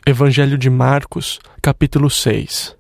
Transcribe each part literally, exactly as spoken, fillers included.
Evangelho de Marcos, capítulo seis.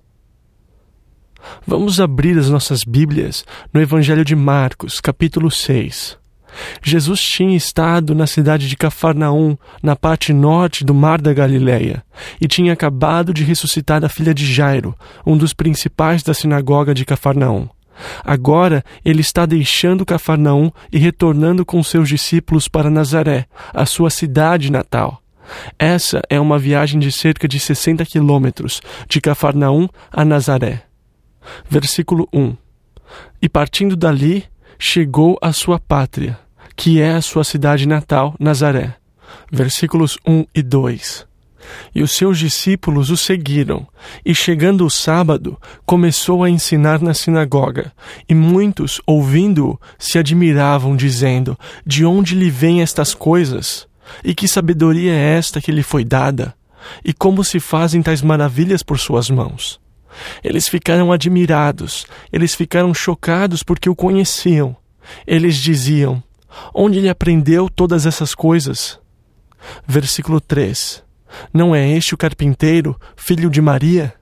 Vamos abrir as nossas Bíblias no Evangelho de Marcos, capítulo seis. Jesus tinha estado na cidade de Cafarnaum, na parte norte do Mar da Galileia, e tinha acabado de ressuscitar a filha de Jairo, um dos principais da sinagoga de Cafarnaum. Agora ele está deixando Cafarnaum e retornando com seus discípulos para Nazaré, a sua cidade natal. Essa é uma viagem de cerca de sessenta quilômetros, de Cafarnaum a Nazaré. Versículo um. E partindo dali, chegou à sua pátria, que é a sua cidade natal, Nazaré. Versículos um e dois. E os seus discípulos o seguiram, e chegando o sábado, começou a ensinar na sinagoga, e muitos, ouvindo-o, se admiravam, dizendo: de onde lhe vêm estas coisas? E que sabedoria é esta que lhe foi dada? E como se fazem tais maravilhas por suas mãos? Eles ficaram admirados, eles ficaram chocados porque o conheciam. Eles diziam: onde ele aprendeu todas essas coisas? Versículo três. Não é este o carpinteiro, filho de Maria?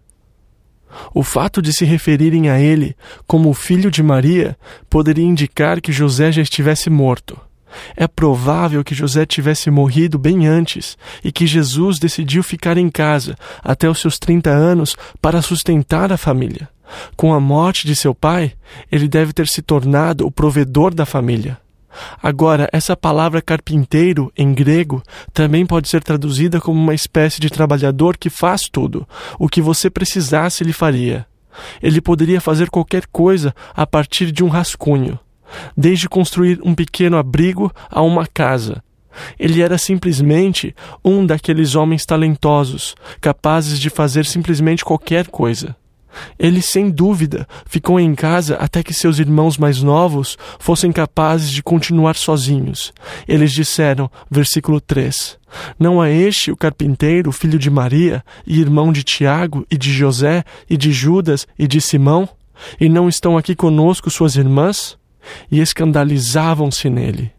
O fato de se referirem a ele como o filho de Maria poderia indicar que José já estivesse morto. É provável que José tivesse morrido bem antes e que Jesus decidiu ficar em casa até os seus trinta anos para sustentar a família. Com a morte de seu pai, ele deve ter se tornado o provedor da família. Agora, essa palavra carpinteiro, em grego, também pode ser traduzida como uma espécie de trabalhador que faz tudo. O que você precisasse, ele faria. Ele poderia fazer qualquer coisa a partir de um rascunho, desde construir um pequeno abrigo a uma casa. Ele era simplesmente um daqueles homens talentosos, capazes de fazer simplesmente qualquer coisa. Ele, sem dúvida, ficou em casa até que seus irmãos mais novos fossem capazes de continuar sozinhos. Eles disseram, versículo três, não é este o carpinteiro, filho de Maria, e irmão de Tiago, e de José, e de Judas, e de Simão? E não estão aqui conosco suas irmãs? E escandalizavam-se nele.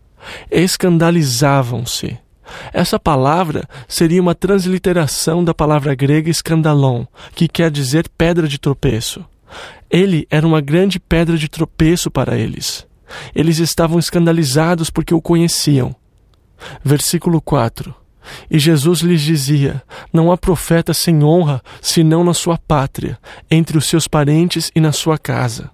Escandalizavam-se. Essa palavra seria uma transliteração da palavra grega escandalon, que quer dizer pedra de tropeço. Ele era uma grande pedra de tropeço para eles. Eles estavam escandalizados porque o conheciam. Versículo quatro. E Jesus lhes dizia: não há profeta sem honra, senão na sua pátria, entre os seus parentes e na sua casa.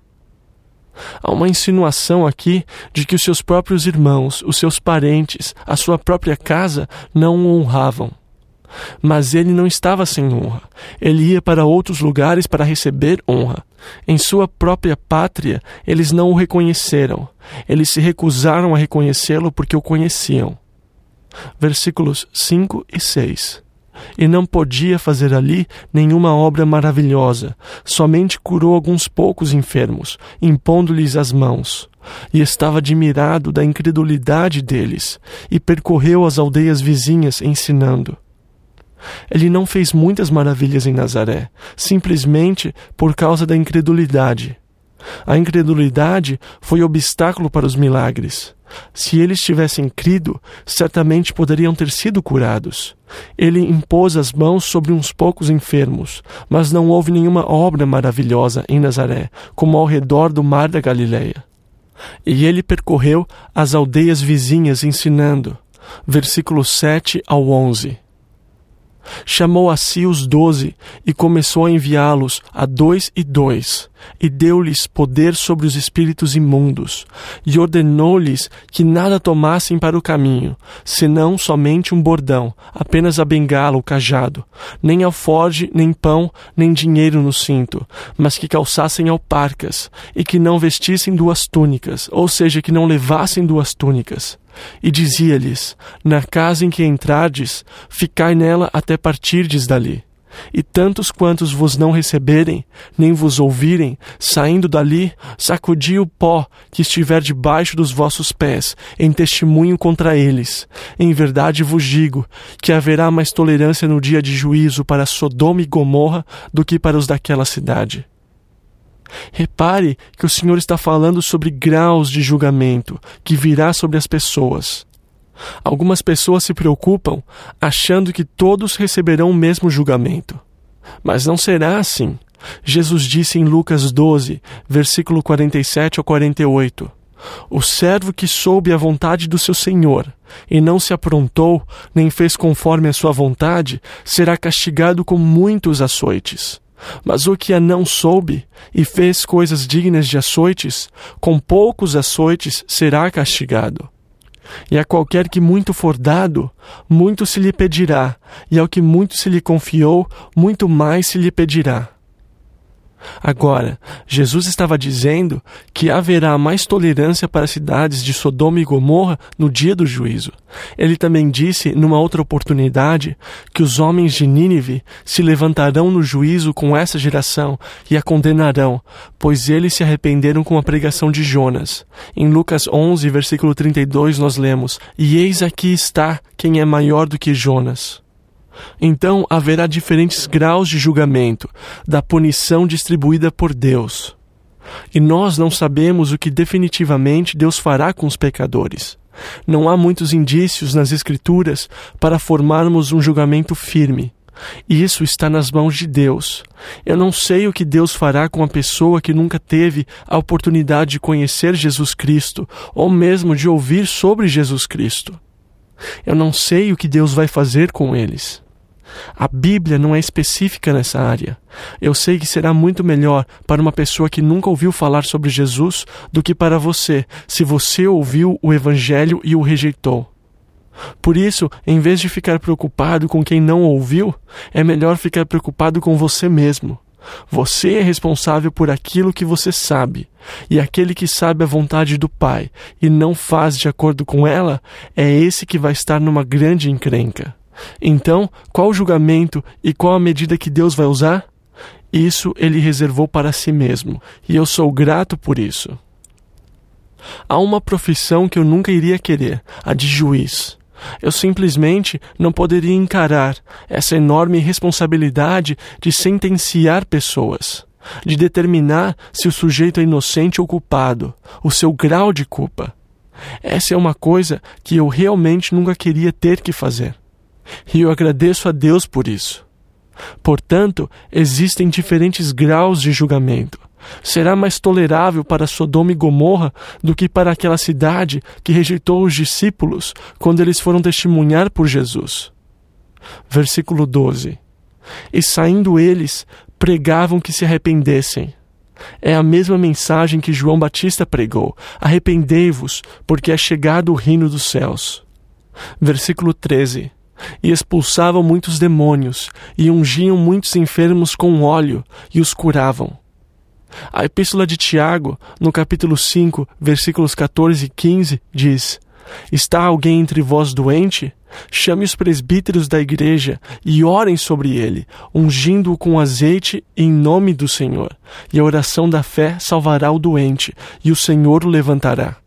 Há uma insinuação aqui de que os seus próprios irmãos, os seus parentes, a sua própria casa não o honravam. Mas ele não estava sem honra. Ele ia para outros lugares para receber honra. Em sua própria pátria, eles não o reconheceram. Eles se recusaram a reconhecê-lo porque o conheciam. Versículos cinco e seis. E não podia fazer ali nenhuma obra maravilhosa, somente curou alguns poucos enfermos, impondo-lhes as mãos. E estava admirado da incredulidade deles, e percorreu as aldeias vizinhas ensinando. Ele não fez muitas maravilhas em Nazaré, simplesmente por causa da incredulidade. A incredulidade foi obstáculo para os milagres. Se eles tivessem crido, certamente poderiam ter sido curados. Ele impôs as mãos sobre uns poucos enfermos, mas não houve nenhuma obra maravilhosa em Nazaré, como ao redor do Mar da Galileia. E ele percorreu as aldeias vizinhas ensinando. Versículos sete ao onze. Chamou a si os doze e começou a enviá-los a dois e dois, e deu-lhes poder sobre os espíritos imundos, e ordenou-lhes que nada tomassem para o caminho, senão somente um bordão, apenas a bengala, o cajado, nem alforge, nem pão, nem dinheiro no cinto, mas que calçassem alparcas, e que não vestissem duas túnicas, ou seja, que não levassem duas túnicas. E dizia-lhes: na casa em que entrardes, ficai nela até partirdes dali. E tantos quantos vos não receberem, nem vos ouvirem, saindo dali, sacudi o pó que estiver debaixo dos vossos pés, em testemunho contra eles. Em verdade vos digo, que haverá mais tolerância no dia de juízo para Sodoma e Gomorra do que para os daquela cidade. Repare que o Senhor está falando sobre graus de julgamento que virá sobre as pessoas. Algumas pessoas se preocupam achando que todos receberão o mesmo julgamento. Mas não será assim. Jesus disse em Lucas doze, versículo quarenta e sete ao quarenta e oito: O servo que soube a vontade do seu Senhor e não se aprontou, nem fez conforme a sua vontade, será castigado com muitos açoites. Mas o que a não soube e fez coisas dignas de açoites, com poucos açoites será castigado. E a qualquer que muito for dado, muito se lhe pedirá, e ao que muito se lhe confiou, muito mais se lhe pedirá. Agora, Jesus estava dizendo que haverá mais tolerância para as cidades de Sodoma e Gomorra no dia do juízo. Ele também disse, numa outra oportunidade, que os homens de Nínive se levantarão no juízo com essa geração e a condenarão, pois eles se arrependeram com a pregação de Jonas. Em Lucas onze, versículo trinta e dois, nós lemos: E eis aqui está quem é maior do que Jonas. Então haverá diferentes graus de julgamento, da punição distribuída por Deus. E nós não sabemos o que definitivamente Deus fará com os pecadores. Não há muitos indícios nas Escrituras para formarmos um julgamento firme. E isso está nas mãos de Deus. Eu não sei o que Deus fará com a pessoa que nunca teve a oportunidade de conhecer Jesus Cristo, ou mesmo de ouvir sobre Jesus Cristo. Eu não sei o que Deus vai fazer com eles. A Bíblia não é específica nessa área. Eu sei que será muito melhor para uma pessoa que nunca ouviu falar sobre Jesus do que para você, se você ouviu o Evangelho e o rejeitou. Por isso, em vez de ficar preocupado com quem não ouviu, é melhor ficar preocupado com você mesmo. Você é responsável por aquilo que você sabe, e aquele que sabe a vontade do Pai e não faz de acordo com ela, é esse que vai estar numa grande encrenca. Então, qual o julgamento e qual a medida que Deus vai usar? Isso Ele reservou para si mesmo, e eu sou grato por isso. Há uma profissão que eu nunca iria querer, a de juiz. Eu simplesmente não poderia encarar essa enorme responsabilidade de sentenciar pessoas, de determinar se o sujeito é inocente ou culpado, o seu grau de culpa. Essa é uma coisa que eu realmente nunca queria ter que fazer. E eu agradeço a Deus por isso. Portanto, existem diferentes graus de julgamento. Será mais tolerável para Sodoma e Gomorra do que para aquela cidade que rejeitou os discípulos quando eles foram testemunhar por Jesus. Versículo doze. E saindo eles, pregavam que se arrependessem. É a mesma mensagem que João Batista pregou: arrependei-vos, porque é chegado o reino dos céus. Versículo treze. E expulsavam muitos demônios, e ungiam muitos enfermos com óleo, e os curavam. A Epístola de Tiago, no capítulo cinco, versículos catorze e quinze, diz: Está alguém entre vós doente? Chame os presbíteros da igreja e orem sobre ele, ungindo-o com azeite em nome do Senhor. E a oração da fé salvará o doente, e o Senhor o levantará.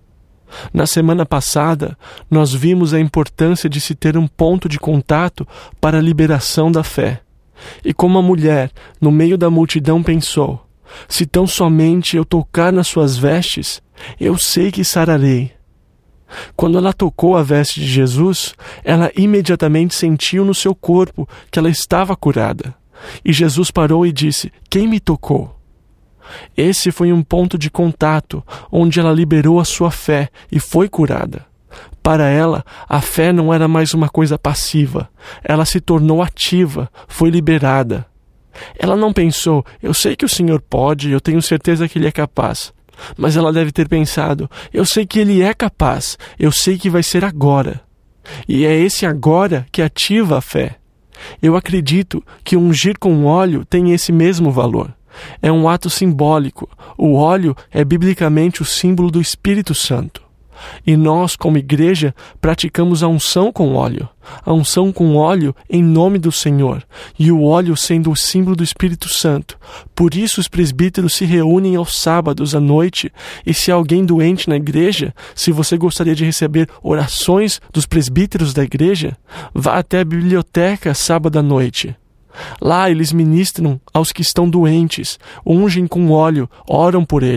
Na semana passada, nós vimos a importância de se ter um ponto de contato para a liberação da fé. E como a mulher, no meio da multidão, pensou: se tão somente eu tocar nas suas vestes, eu sei que sararei. Quando ela tocou a veste de Jesus, ela imediatamente sentiu no seu corpo que ela estava curada. E Jesus parou e disse: quem me tocou? Esse foi um ponto de contato onde ela liberou a sua fé e foi curada. Para ela, a fé não era mais uma coisa passiva. Ela se tornou ativa, foi liberada. Ela não pensou: eu sei que o Senhor pode, eu tenho certeza que Ele é capaz. Mas ela deve ter pensado: eu sei que Ele é capaz, eu sei que vai ser agora. E é esse agora que ativa a fé. Eu acredito que ungir com óleo tem esse mesmo valor. É um ato simbólico. O óleo é biblicamente o símbolo do Espírito Santo. E nós, como igreja, praticamos a unção com óleo. A unção com óleo em nome do Senhor. E o óleo sendo o símbolo do Espírito Santo. Por isso os presbíteros se reúnem aos sábados à noite. E se há alguém doente na igreja, se você gostaria de receber orações dos presbíteros da igreja, vá até a biblioteca sábado à noite. Lá eles ministram aos que estão doentes, ungem com óleo, oram por eles.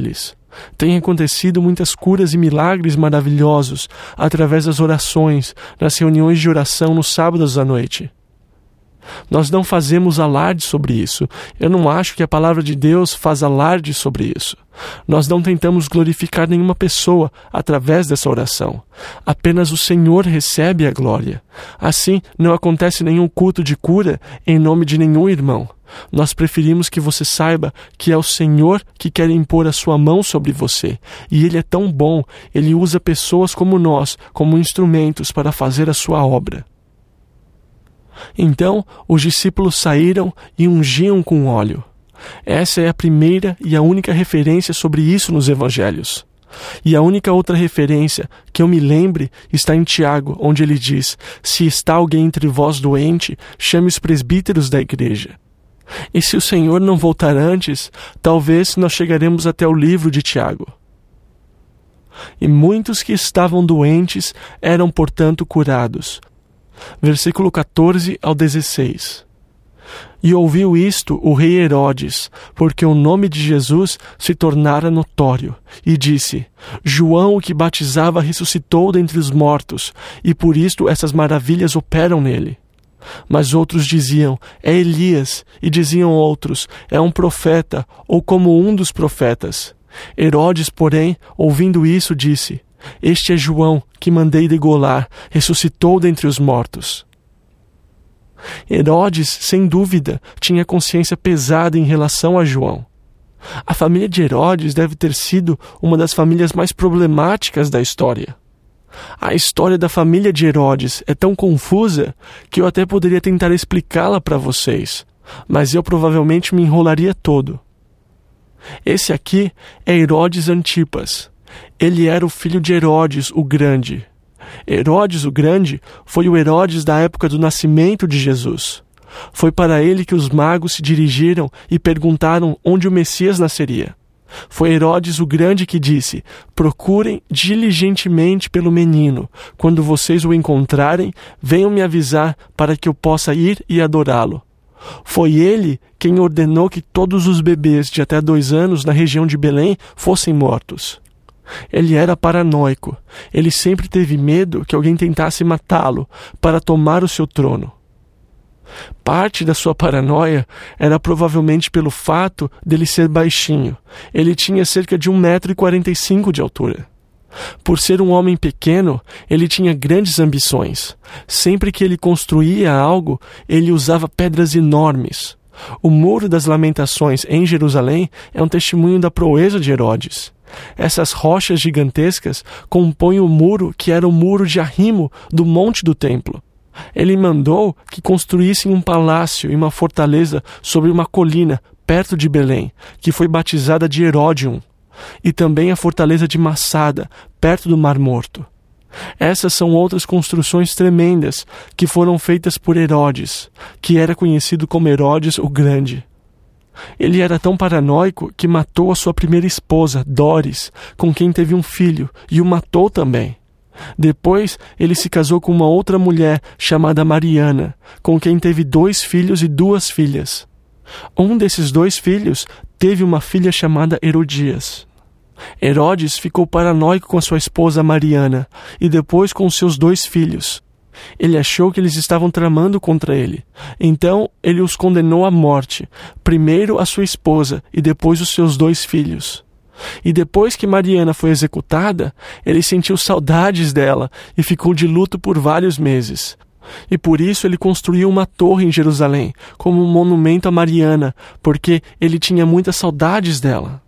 Tem acontecido muitas curas e milagres maravilhosos através das orações, nas reuniões de oração nos sábados à noite. Nós não fazemos alarde sobre isso. Eu não acho que a palavra de Deus faz alarde sobre isso. Nós não tentamos glorificar nenhuma pessoa através dessa oração. Apenas o Senhor recebe a glória. Assim, não acontece nenhum culto de cura em nome de nenhum irmão. Nós preferimos que você saiba que é o Senhor que quer impor a sua mão sobre você. E Ele é tão bom, Ele usa pessoas como nós, como instrumentos para fazer a sua obra. Então, os discípulos saíram e ungiam com óleo. Essa é a primeira e a única referência sobre isso nos evangelhos. E a única outra referência que eu me lembre está em Tiago, onde ele diz: se está alguém entre vós doente, chame os presbíteros da igreja. E se o Senhor não voltar antes, talvez nós chegaremos até o livro de Tiago. E muitos que estavam doentes eram, portanto, curados. Versículo quatorze ao dezesseis. E ouviu isto o rei Herodes, porque o nome de Jesus se tornara notório, e disse: João, o que batizava, ressuscitou dentre os mortos, e por isto essas maravilhas operam nele. Mas outros diziam: é Elias, e diziam outros: é um profeta, ou como um dos profetas. Herodes, porém, ouvindo isso, disse: este é João, que mandei degolar, ressuscitou dentre os mortos. Herodes, sem dúvida, tinha consciência pesada em relação a João. A família de Herodes deve ter sido uma das famílias mais problemáticas da história. A história da família de Herodes é tão confusa que eu até poderia tentar explicá-la para vocês, mas eu provavelmente me enrolaria todo. Esse aqui é Herodes Antipas. Ele era o filho de Herodes o Grande. Herodes o Grande foi o Herodes da época do nascimento de Jesus. Foi para ele que os magos se dirigiram e perguntaram onde o Messias nasceria. Foi Herodes o Grande que disse: procurem diligentemente pelo menino. Quando vocês o encontrarem, venham me avisar para que eu possa ir e adorá-lo. Foi ele quem ordenou que todos os bebês de até dois anos na região de Belém fossem mortos. Ele era paranoico. Ele sempre teve medo que alguém tentasse matá-lo para tomar o seu trono. Parte da sua paranoia era provavelmente pelo fato dele ser baixinho. Ele tinha cerca de um metro e quarenta e cinco de altura. Por ser um homem pequeno, ele tinha grandes ambições. Sempre que ele construía algo, ele usava pedras enormes. O Muro das Lamentações em Jerusalém é um testemunho da proeza de Herodes. Essas rochas gigantescas compõem o muro que era o muro de arrimo do monte do templo. Ele mandou que construíssem um palácio e uma fortaleza sobre uma colina perto de Belém, que foi batizada de Heródion, e também a fortaleza de Massada, perto do Mar Morto. Essas são outras construções tremendas que foram feitas por Herodes, que era conhecido como Herodes o Grande. Ele era tão paranoico que matou a sua primeira esposa, Doris, com quem teve um filho, e o matou também. Depois, ele se casou com uma outra mulher chamada Mariana, com quem teve dois filhos e duas filhas. Um desses dois filhos teve uma filha chamada Herodias. Herodes ficou paranoico com a sua esposa Mariana e depois com seus dois filhos. Ele achou que eles estavam tramando contra ele. Então, ele os condenou à morte, primeiro a sua esposa e depois os seus dois filhos. E depois que Mariana foi executada, ele sentiu saudades dela e ficou de luto por vários meses. E por isso ele construiu uma torre em Jerusalém, como um monumento a Mariana, porque ele tinha muitas saudades dela.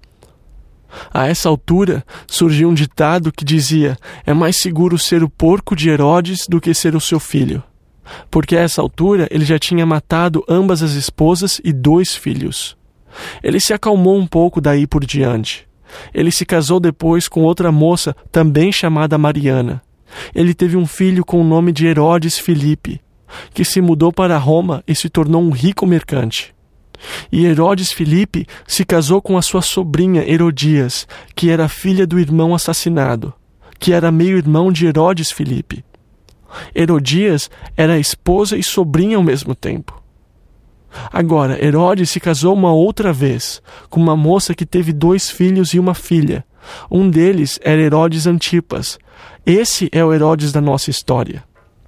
A essa altura, surgiu um ditado que dizia: é mais seguro ser o porco de Herodes do que ser o seu filho. Porque a essa altura ele já tinha matado ambas as esposas e dois filhos. Ele se acalmou um pouco daí por diante. Ele se casou depois com outra moça, também chamada Mariana. Ele teve um filho com o nome de Herodes Filipe, que se mudou para Roma e se tornou um rico mercante. E Herodes Filipe se casou com a sua sobrinha Herodias, que era filha do irmão assassinado, que era meio-irmão de Herodes Filipe. Herodias era esposa e sobrinha ao mesmo tempo. Agora, Herodes se casou uma outra vez, com uma moça que teve dois filhos e uma filha, Um deles era Herodes Antipas. Esse é o Herodes da nossa história.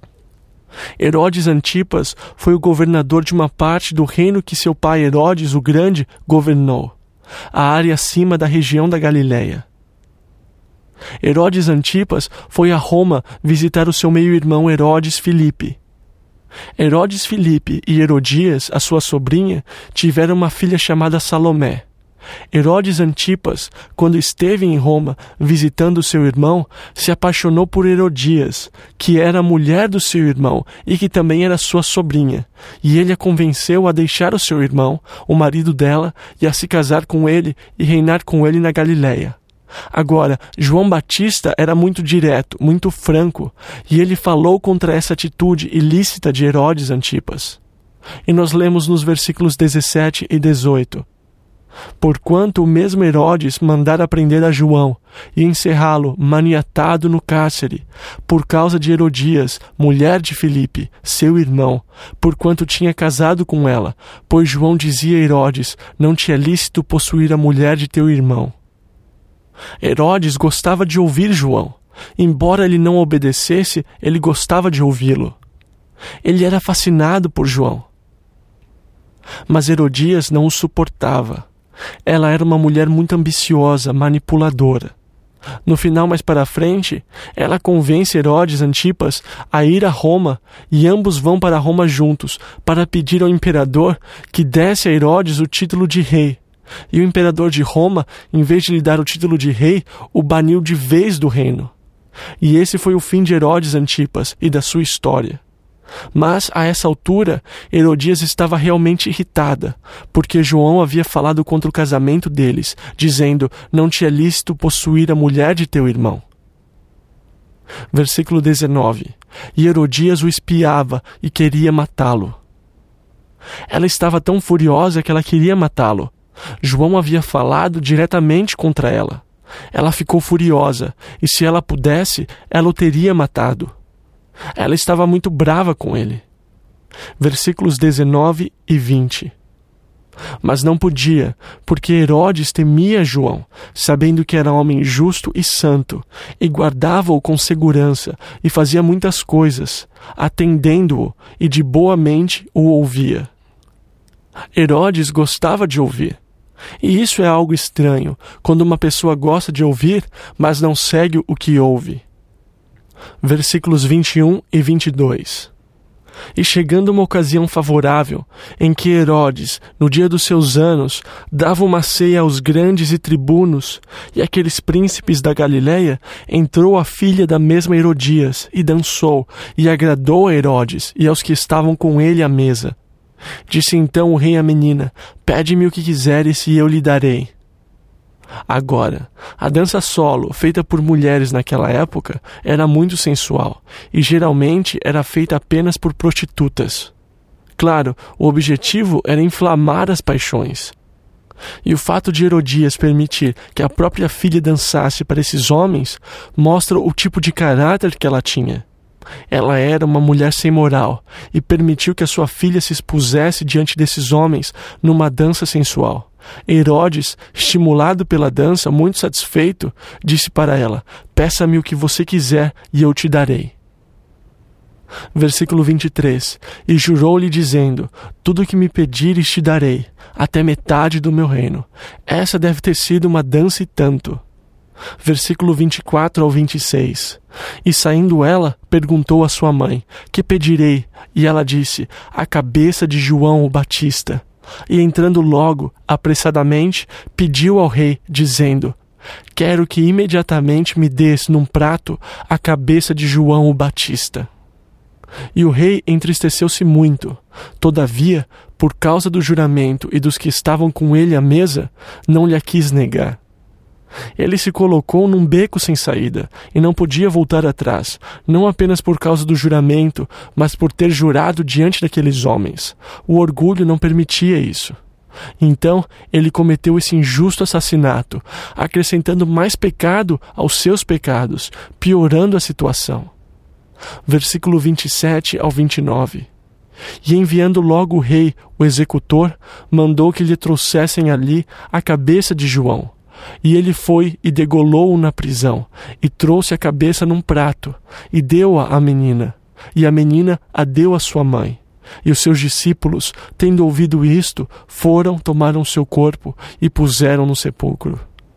Herodes Antipas foi o governador de uma parte do reino que seu pai Herodes o Grande governou, a área acima da região da Galileia. Herodes Antipas foi a Roma visitar o seu meio-irmão Herodes Filipe. Herodes Filipe e Herodias, a sua sobrinha, tiveram uma filha chamada Salomé. Herodes Antipas, quando esteve em Roma visitando seu irmão, se apaixonou por Herodias, que era a mulher do seu irmão e que também era sua sobrinha, e ele a convenceu a deixar o seu irmão, o marido dela, e a se casar com ele e reinar com ele na Galileia. Agora, João Batista era muito direto, muito franco, e ele falou contra essa atitude ilícita de Herodes Antipas. E nós lemos nos versículos dezessete e dezoito. Porquanto o mesmo Herodes mandara prender a João e encerrá-lo maniatado no cárcere, por causa de Herodias, mulher de Filipe, seu irmão, porquanto tinha casado com ela, pois João dizia a Herodes, não te é lícito possuir a mulher de teu irmão. Herodes gostava de ouvir João. Embora ele não obedecesse, ele gostava de ouvi-lo. Ele era fascinado por João. Mas Herodias não o suportava. Ela era uma mulher muito ambiciosa, manipuladora. No final, mais para frente, ela convence Herodes Antipas a ir a Roma e ambos vão para Roma juntos para pedir ao imperador que desse a Herodes o título de rei. E o imperador de Roma, em vez de lhe dar o título de rei, o baniu de vez do reino. E esse foi o fim de Herodes Antipas e da sua história. Mas, a essa altura, Herodias estava realmente irritada, porque João havia falado contra o casamento deles, dizendo, não te é lícito possuir a mulher de teu irmão. Versículo dezenove. E Herodias o espiava e queria matá-lo. Ela estava tão furiosa que ela queria matá-lo. João havia falado diretamente contra ela. Ela ficou furiosa, e se ela pudesse, ela o teria matado. Ela estava muito brava com ele. Versículos dezenove e vinte. Mas não podia, porque Herodes temia João, sabendo que era homem justo e santo, e guardava-o com segurança, e fazia muitas coisas, atendendo-o, e de boa mente o ouvia. Herodes gostava de ouvir. E isso é algo estranho, quando uma pessoa gosta de ouvir, mas não segue o que ouve. Versículos vinte e um e vinte e dois. E chegando uma ocasião favorável, em que Herodes, no dia dos seus anos, dava uma ceia aos grandes e tribunos, e aqueles príncipes da Galileia, entrou a filha da mesma Herodias, e dançou, e agradou a Herodes, e aos que estavam com ele à mesa. Disse então o rei à menina, pede-me o que quiseres e eu lhe darei. Agora, a dança solo, feita por mulheres naquela época, era muito sensual, e geralmente era feita apenas por prostitutas. Claro, o objetivo era inflamar as paixões. E o fato de Herodias permitir que a própria filha dançasse para esses homens, mostra o tipo de caráter que ela tinha. Ela era uma mulher sem moral, e permitiu que a sua filha se expusesse diante desses homens numa dança sensual. Herodes, estimulado pela dança, muito satisfeito, disse para ela, peça-me o que você quiser e eu te darei. Versículo vinte e três. E jurou-lhe dizendo, tudo o que me pedires te darei, até metade do meu reino. Essa deve ter sido uma dança e tanto. Versículo vinte e quatro ao vinte e seis. E saindo ela, perguntou à sua mãe, que pedirei? E ela disse, a cabeça de João o Batista. E entrando logo, apressadamente, pediu ao rei, dizendo, quero que imediatamente me des num prato a cabeça de João o Batista. E o rei entristeceu-se muito. Todavia, por causa do juramento e dos que estavam com ele à mesa, não lhe quis negar. Ele se colocou num beco sem saída, e não podia voltar atrás, não apenas por causa do juramento, mas por ter jurado diante daqueles homens. O orgulho não permitia isso. Então, ele cometeu esse injusto assassinato, acrescentando mais pecado aos seus pecados, piorando a situação. Versículo vinte e sete ao vinte e nove. E enviando logo o rei, o executor, mandou que lhe trouxessem ali a cabeça de João, E ele foi e degolou-o na prisão, e trouxe a cabeça num prato, e deu-a à menina, e a menina a deu à sua mãe. E os seus discípulos, tendo ouvido isto, foram, tomaram seu corpo e puseram no sepulcro.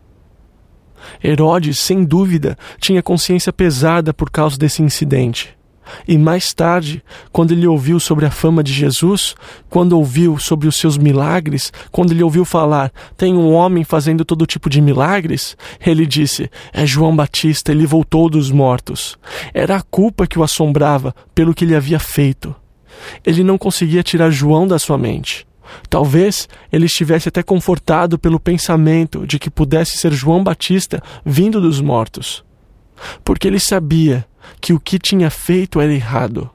Herodes, sem dúvida, tinha consciência pesada por causa desse incidente. E mais tarde, quando ele ouviu sobre a fama de Jesus, quando ouviu sobre os seus milagres, quando ele ouviu falar, tem um homem fazendo todo tipo de milagres, ele disse, é João Batista, ele voltou dos mortos. Era a culpa que o assombrava pelo que ele havia feito. Ele não conseguia tirar João da sua mente. Talvez ele estivesse até confortado pelo pensamento de que pudesse ser João Batista vindo dos mortos, porque ele sabia que o que tinha feito era errado.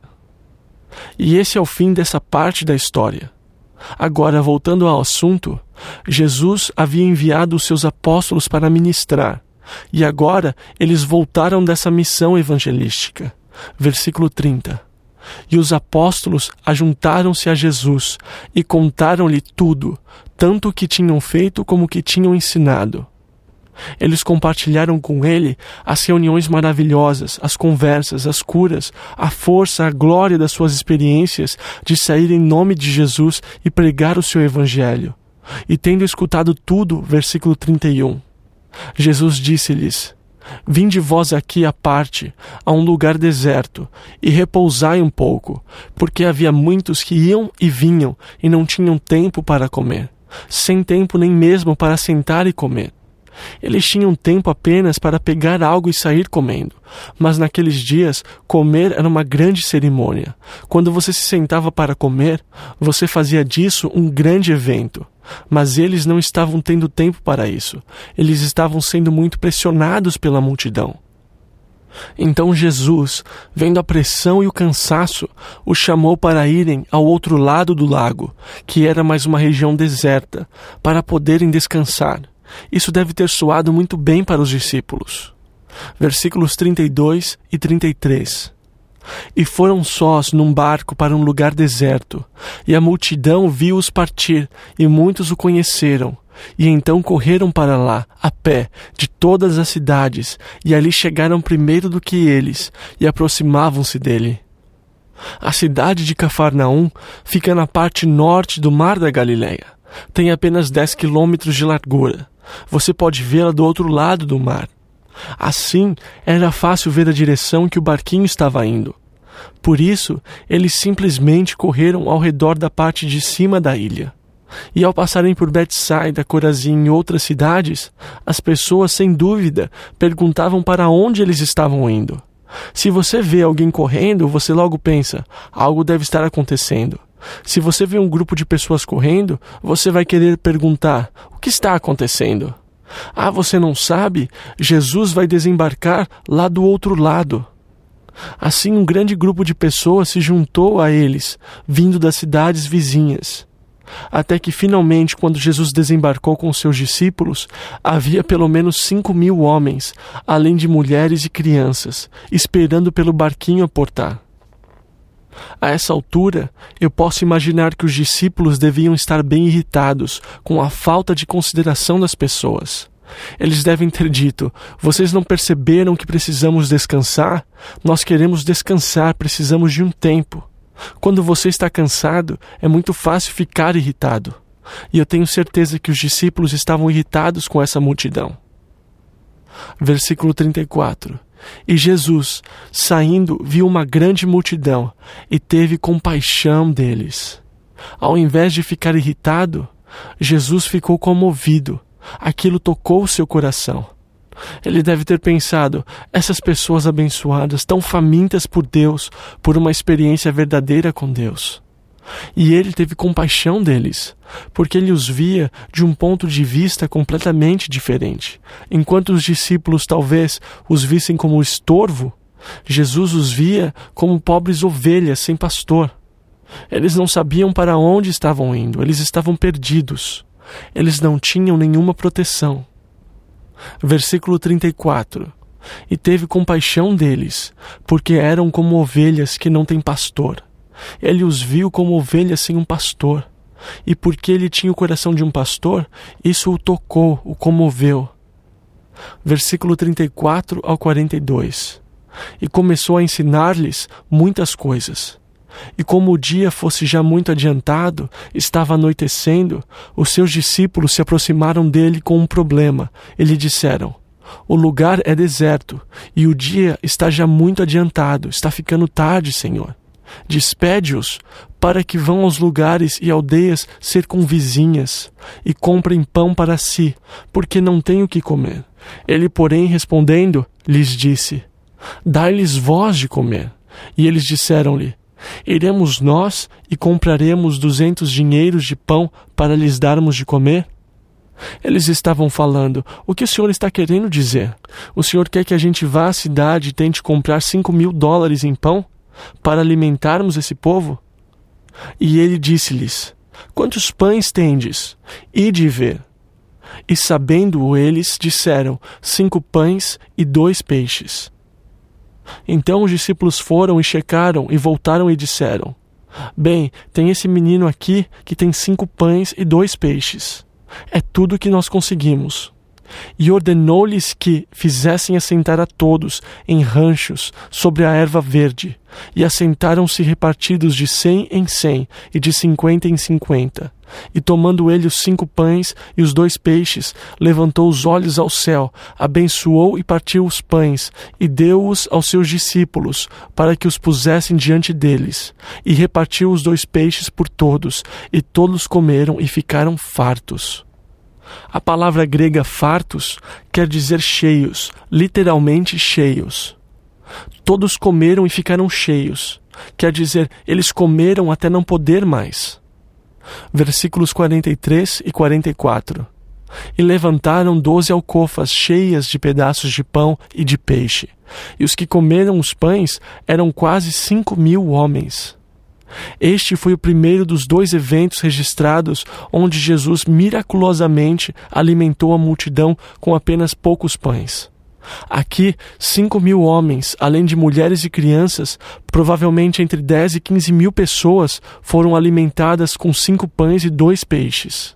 E esse é o fim dessa parte da história. Agora, voltando ao assunto, Jesus havia enviado os seus apóstolos para ministrar, e agora eles voltaram dessa missão evangelística. Versículo trinta. E os apóstolos ajuntaram-se a Jesus e contaram-lhe tudo, tanto o que tinham feito como o que tinham ensinado. Eles compartilharam com ele as reuniões maravilhosas, as conversas, as curas, a força, a glória das suas experiências de sair em nome de Jesus e pregar o seu evangelho. E tendo escutado tudo, versículo trinta e um, Jesus disse-lhes, vinde vós aqui à parte, a um lugar deserto, e repousai um pouco, porque havia muitos que iam e vinham, e não tinham tempo para comer, sem tempo nem mesmo para sentar e comer. Eles tinham tempo apenas para pegar algo e sair comendo, mas naqueles dias comer era uma grande cerimônia. Quando você se sentava para comer, você fazia disso um grande evento. Mas eles não estavam tendo tempo para isso. Eles estavam sendo muito pressionados pela multidão. Então Jesus, vendo a pressão e o cansaço, os chamou para irem ao outro lado do lago, que era mais uma região deserta, para poderem descansar. Isso deve ter soado muito bem para os discípulos. Versículos trinta e dois e trinta e três. E foram sós num barco para um lugar deserto, e a multidão viu-os partir, e muitos o conheceram. E então correram para lá, a pé, de todas as cidades, e ali chegaram primeiro do que eles, e aproximavam-se dele. A cidade de Cafarnaum fica na parte norte do Mar da Galileia. Tem apenas dez quilômetros de largura. Você pode vê-la do outro lado do mar. Assim, era fácil ver a direção que o barquinho estava indo. Por isso, eles simplesmente correram ao redor da parte de cima da ilha. E ao passarem por Betsaida, Corazim e outras cidades, as pessoas, sem dúvida, perguntavam para onde eles estavam indo. Se você vê alguém correndo, você logo pensa, algo deve estar acontecendo. Se você vê um grupo de pessoas correndo, você vai querer perguntar, o que está acontecendo? Ah, você não sabe? Jesus vai desembarcar lá do outro lado. Assim, um grande grupo de pessoas se juntou a eles, vindo das cidades vizinhas. Até que, finalmente, quando Jesus desembarcou com seus discípulos, havia pelo menos cinco mil homens, além de mulheres e crianças, esperando pelo barquinho aportar. A essa altura, eu posso imaginar que os discípulos deviam estar bem irritados com a falta de consideração das pessoas. Eles devem ter dito, vocês não perceberam que precisamos descansar? Nós queremos descansar, precisamos de um tempo. Quando você está cansado, é muito fácil ficar irritado. E eu tenho certeza que os discípulos estavam irritados com essa multidão. Versículo trinta e quatro. E Jesus, saindo, viu uma grande multidão e teve compaixão deles. Ao invés de ficar irritado, Jesus ficou comovido. Aquilo tocou o seu coração. Ele deve ter pensado, essas pessoas abençoadas, tão famintas por Deus, por uma experiência verdadeira com Deus. E ele teve compaixão deles, porque ele os via de um ponto de vista completamente diferente. Enquanto os discípulos talvez os vissem como estorvo, Jesus os via como pobres ovelhas sem pastor. Eles não sabiam para onde estavam indo, eles estavam perdidos. Eles não tinham nenhuma proteção. Versículo trinta e quatro. E teve compaixão deles, porque eram como ovelhas que não têm pastor. Ele os viu como ovelhas sem um pastor. E porque ele tinha o coração de um pastor, isso o tocou, o comoveu. Versículo trinta e quatro ao quarenta e dois. E começou a ensinar-lhes muitas coisas. E como o dia fosse já muito adiantado, estava anoitecendo, os seus discípulos se aproximaram dele com um problema e lhe disseram: o lugar é deserto, e o dia está já muito adiantado, está ficando tarde, Senhor. Despede-os, para que vão aos lugares e aldeias circunvizinhas, e comprem pão para si, porque não têm o que comer. Ele, porém, respondendo, lhes disse: dai-lhes vós de comer. E eles disseram-lhe: iremos nós e compraremos duzentos dinheiros de pão para lhes darmos de comer? Eles estavam falando: o que o senhor está querendo dizer? O senhor quer que a gente vá à cidade e tente comprar cinco mil dólares em pão para alimentarmos esse povo? E ele disse-lhes: quantos pães tendes? Ide ver. E sabendo-o eles, disseram: cinco pães e dois peixes. Então os discípulos foram e checaram e voltaram e disseram: bem, tem esse menino aqui que tem cinco pães e dois peixes. É tudo que nós conseguimos. E ordenou-lhes que fizessem assentar a todos em ranchos sobre a erva verde. E assentaram-se repartidos de cem em cem e de cinquenta em cinquenta. E tomando ele os cinco pães e os dois peixes, levantou os olhos ao céu, abençoou e partiu os pães, e deu-os aos seus discípulos, para que os pusessem diante deles. E repartiu os dois peixes por todos, e todos comeram e ficaram fartos. A palavra grega fartos quer dizer cheios, literalmente cheios. Todos comeram e ficaram cheios, quer dizer, eles comeram até não poder mais. Versículos quarenta e três e quarenta e quatro. E levantaram doze alcofas cheias de pedaços de pão e de peixe, e os que comeram os pães eram quase cinco mil homens. Este foi o primeiro dos dois eventos registrados onde Jesus miraculosamente alimentou a multidão com apenas poucos pães. Aqui, cinco mil homens, além de mulheres e crianças, provavelmente entre dez e quinze mil pessoas, foram alimentadas com cinco pães e dois peixes.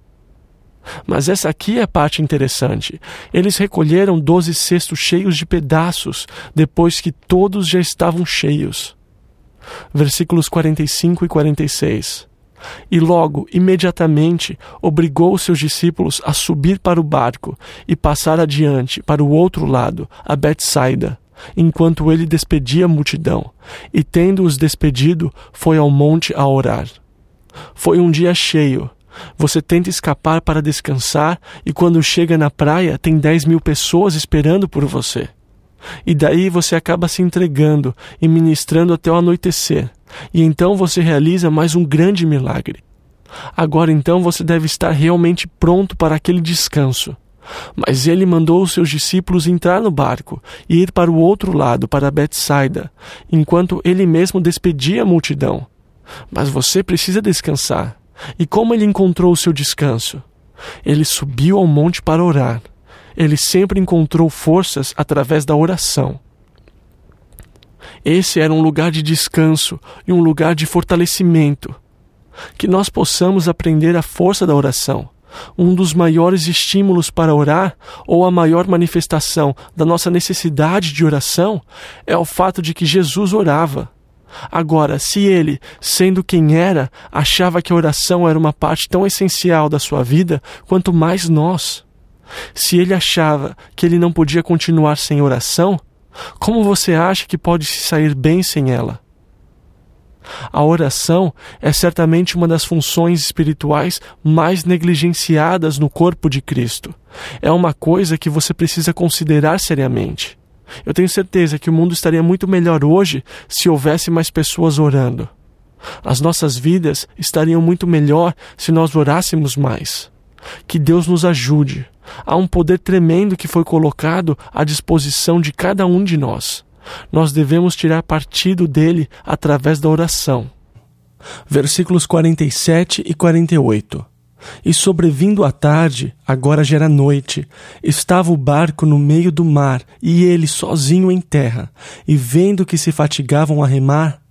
Mas essa aqui é a parte interessante. Eles recolheram doze cestos cheios de pedaços, depois que todos já estavam cheios. Versículos quarenta e cinco e quarenta e seis. E logo, imediatamente, obrigou os seus discípulos a subir para o barco e passar adiante, para o outro lado, a Betsaida, enquanto ele despedia a multidão. E tendo-os despedido, foi ao monte a orar. Foi um dia cheio. Você tenta escapar para descansar e quando chega na praia tem dez mil pessoas esperando por você. E daí você acaba se entregando e ministrando até o anoitecer. E então você realiza mais um grande milagre. Agora então você deve estar realmente pronto para aquele descanso. Mas ele mandou os seus discípulos entrar no barco e ir para o outro lado, para Betsaida, enquanto ele mesmo despedia a multidão. Mas você precisa descansar. E como ele encontrou o seu descanso? Ele subiu ao monte para orar. Ele sempre encontrou forças através da oração. Esse era um lugar de descanso e um lugar de fortalecimento. Que nós possamos aprender a força da oração. Um dos maiores estímulos para orar, ou a maior manifestação da nossa necessidade de oração, é o fato de que Jesus orava. Agora, se ele, sendo quem era, achava que a oração era uma parte tão essencial da sua vida, quanto mais nós. Se ele achava que ele não podia continuar sem oração, como você acha que pode se sair bem sem ela? A oração é certamente uma das funções espirituais mais negligenciadas no corpo de Cristo. É uma coisa que você precisa considerar seriamente. Eu tenho certeza que o mundo estaria muito melhor hoje se houvesse mais pessoas orando. As nossas vidas estariam muito melhor se nós orássemos mais. Que Deus nos ajude. Há um poder tremendo que foi colocado à disposição de cada um de nós. Nós devemos tirar partido dele através da oração. Versículos quarenta e sete e quarenta e oito. E sobrevindo a tarde, agora já era noite, estava o barco no meio do mar, e ele sozinho em terra. E vendo que se fatigavam a remar,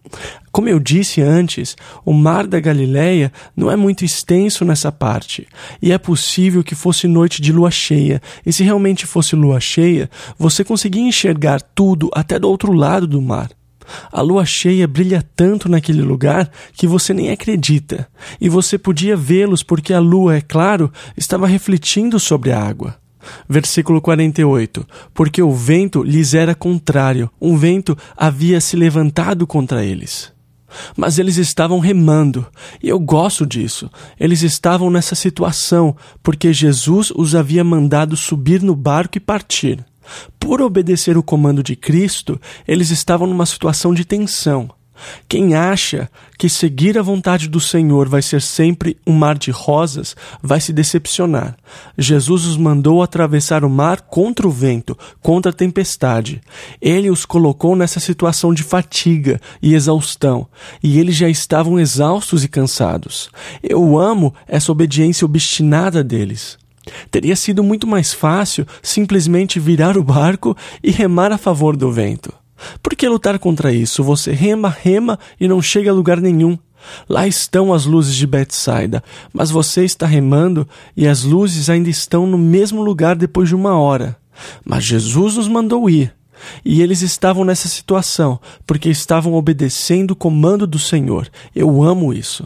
Como eu disse antes, o mar da Galileia não é muito extenso nessa parte, e é possível que fosse noite de lua cheia, e se realmente fosse lua cheia, você conseguia enxergar tudo até do outro lado do mar. A lua cheia brilha tanto naquele lugar que você nem acredita, e você podia vê-los porque a lua, é claro, estava refletindo sobre a água. Versículo quarenta e oito. Porque o vento lhes era contrário, um vento havia se levantado contra eles. Mas eles estavam remando, e eu gosto disso. Eles estavam nessa situação, porque Jesus os havia mandado subir no barco e partir. Por obedecer o comando de Cristo, eles estavam numa situação de tensão. Quem acha que seguir a vontade do Senhor vai ser sempre um mar de rosas, vai se decepcionar. Jesus os mandou atravessar o mar contra o vento, contra a tempestade. Ele os colocou nessa situação de fatiga e exaustão, e eles já estavam exaustos e cansados. Eu amo essa obediência obstinada deles. Teria sido muito mais fácil simplesmente virar o barco e remar a favor do vento. Por que lutar contra isso? Você rema, rema e não chega a lugar nenhum. Lá estão as luzes de Betsaida, mas você está remando e as luzes ainda estão no mesmo lugar depois de uma hora. Mas Jesus nos mandou ir. E eles estavam nessa situação, porque estavam obedecendo o comando do Senhor. Eu amo isso.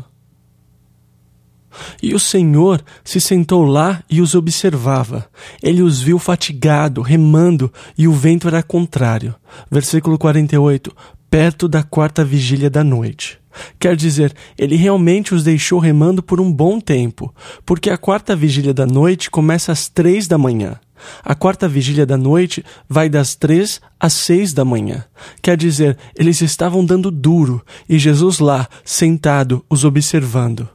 E o Senhor se sentou lá e os observava. Ele os viu fatigado, remando, e o vento era contrário. Versículo quarenta e oito. Perto da quarta vigília da noite. Quer dizer, ele realmente os deixou remando por um bom tempo, porque a quarta vigília da noite começa às três da manhã. A quarta vigília da noite vai das três às seis da manhã. Quer dizer, eles estavam dando duro, e Jesus lá, sentado, os observando.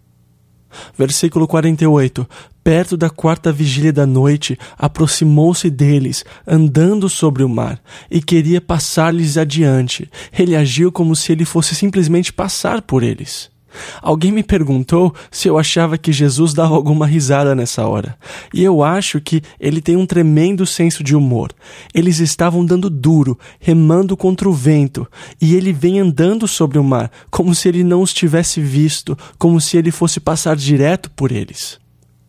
Versículo quarenta e oito. Perto da quarta vigília da noite, aproximou-se deles, andando sobre o mar, e queria passar-lhes adiante. Ele agiu como se ele fosse simplesmente passar por eles. Alguém me perguntou se eu achava que Jesus dava alguma risada nessa hora. E eu acho que ele tem um tremendo senso de humor. Eles estavam dando duro, remando contra o vento, e ele vem andando sobre o mar, como se ele não os tivesse visto, como se ele fosse passar direto por eles.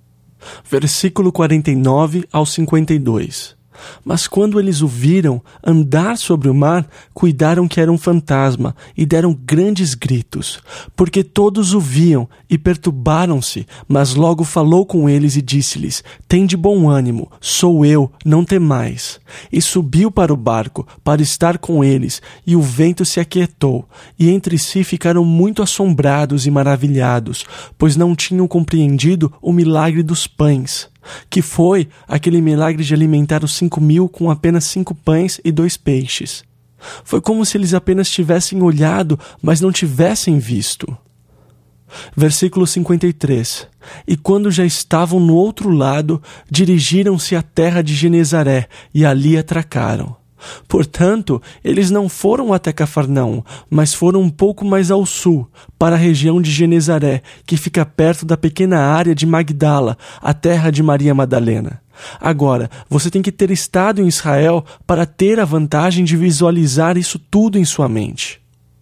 Versículo quarenta e nove ao cinquenta e dois. Mas quando eles o viram andar sobre o mar, cuidaram que era um fantasma e deram grandes gritos, porque todos o viam e perturbaram-se, mas logo falou com eles e disse-lhes: Tende bom ânimo, sou eu, não temais. E subiu para o barco para estar com eles, e o vento se aquietou, e entre si ficaram muito assombrados e maravilhados, pois não tinham compreendido o milagre dos pães, que foi aquele milagre de alimentar os cinco mil com apenas cinco pães e dois peixes. Foi como se eles apenas tivessem olhado, mas não tivessem visto. Versículo cinquenta e três. E quando já estavam no outro lado, dirigiram-se à terra de Genezaré e ali atracaram. Portanto, eles não foram até Cafarnaum, mas foram um pouco mais ao sul, para a região de Genezaré, que fica perto da pequena área de Magdala, a terra de Maria Madalena. Agora, você tem que ter estado em Israel para ter a vantagem de visualizar isso tudo em sua mente.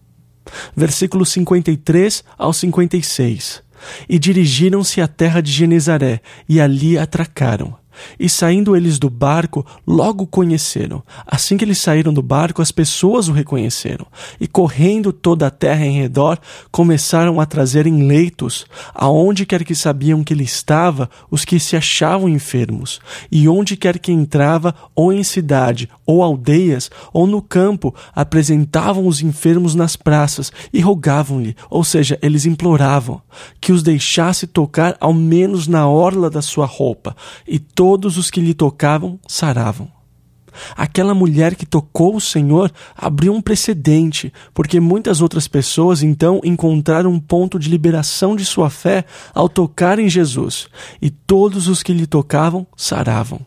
Versículos cinquenta e três ao cinquenta e seis. E dirigiram-se à terra de Genezaré, e ali atracaram. E saindo eles do barco, logo o conheceram. Assim que eles saíram do barco, as pessoas o reconheceram. E correndo toda a terra em redor, começaram a trazer em leitos, aonde quer que sabiam que ele estava, os que se achavam enfermos. E onde quer que entrava, ou em cidade, ou aldeias, ou no campo, apresentavam os enfermos nas praças e rogavam-lhe, ou seja, eles imploravam, que os deixasse tocar ao menos na orla da sua roupa. E todos os que lhe tocavam saravam. Aquela mulher que tocou o Senhor abriu um precedente, porque muitas outras pessoas então encontraram um ponto de liberação de sua fé ao tocar em Jesus, e todos os que lhe tocavam saravam.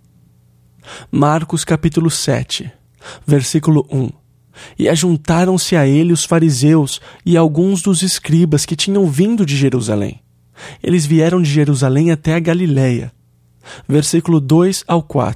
Marcos capítulo sete, versículo um. E ajuntaram-se a ele os fariseus e alguns dos escribas que tinham vindo de Jerusalém. Eles vieram de Jerusalém até a Galileia. Versículo dois ao quatro.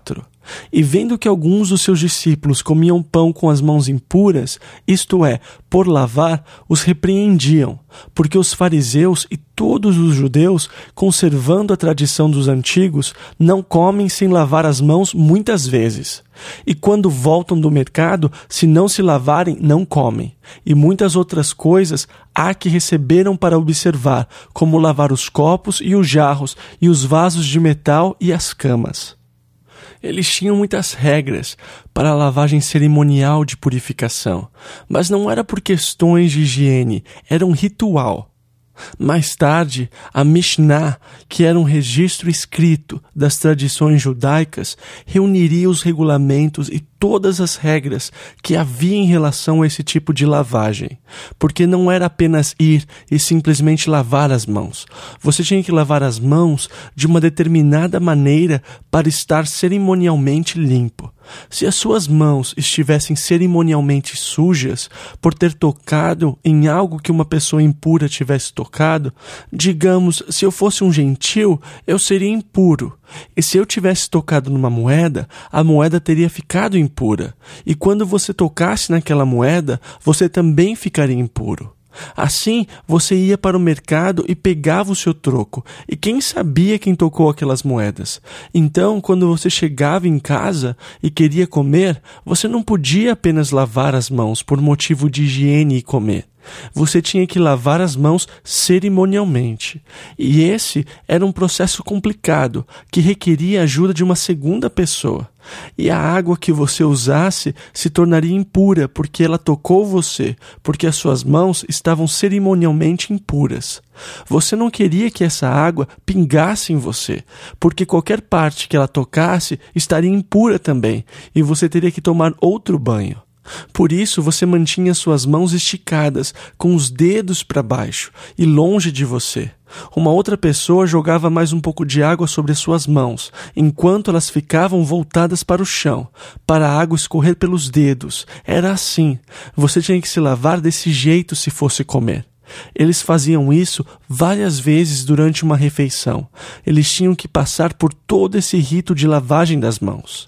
E vendo que alguns dos seus discípulos comiam pão com as mãos impuras, isto é, por lavar, os repreendiam, porque os fariseus e todos os judeus, conservando a tradição dos antigos, não comem sem lavar as mãos muitas vezes. E quando voltam do mercado, se não se lavarem, não comem. E muitas outras coisas há que receberam para observar, como lavar os copos e os jarros, e os vasos de metal e as camas. Eles tinham muitas regras para a lavagem cerimonial de purificação, mas não era por questões de higiene, era um ritual. Mais tarde, a Mishnah, que era um registro escrito das tradições judaicas, reuniria os regulamentos e todas as regras que havia em relação a esse tipo de lavagem, porque não era apenas ir e simplesmente lavar as mãos. Você tinha que lavar as mãos de uma determinada maneira para estar cerimonialmente limpo. Se as suas mãos estivessem cerimonialmente sujas por ter tocado em algo que uma pessoa impura tivesse tocado, digamos, se eu fosse um gentil, eu seria impuro. E se eu tivesse tocado numa moeda, a moeda teria ficado impura. E quando você tocasse naquela moeda, você também ficaria impuro. Assim, você ia para o mercado e pegava o seu troco, e quem sabia quem tocou aquelas moedas? Então, quando você chegava em casa e queria comer, você não podia apenas lavar as mãos por motivo de higiene e comer. Você tinha que lavar as mãos cerimonialmente. E esse era um processo complicado, que requeria a ajuda de uma segunda pessoa. E a água que você usasse se tornaria impura, porque ela tocou você, porque as suas mãos estavam cerimonialmente impuras. Você não queria que essa água pingasse em você, porque qualquer parte que ela tocasse estaria impura também, e você teria que tomar outro banho. Por isso, você mantinha suas mãos esticadas, com os dedos para baixo e longe de você. Uma outra pessoa jogava mais um pouco de água sobre as suas mãos, enquanto elas ficavam voltadas para o chão, para a água escorrer pelos dedos. Era assim. Você tinha que se lavar desse jeito se fosse comer. Eles faziam isso várias vezes durante uma refeição. Eles tinham que passar por todo esse rito de lavagem das mãos.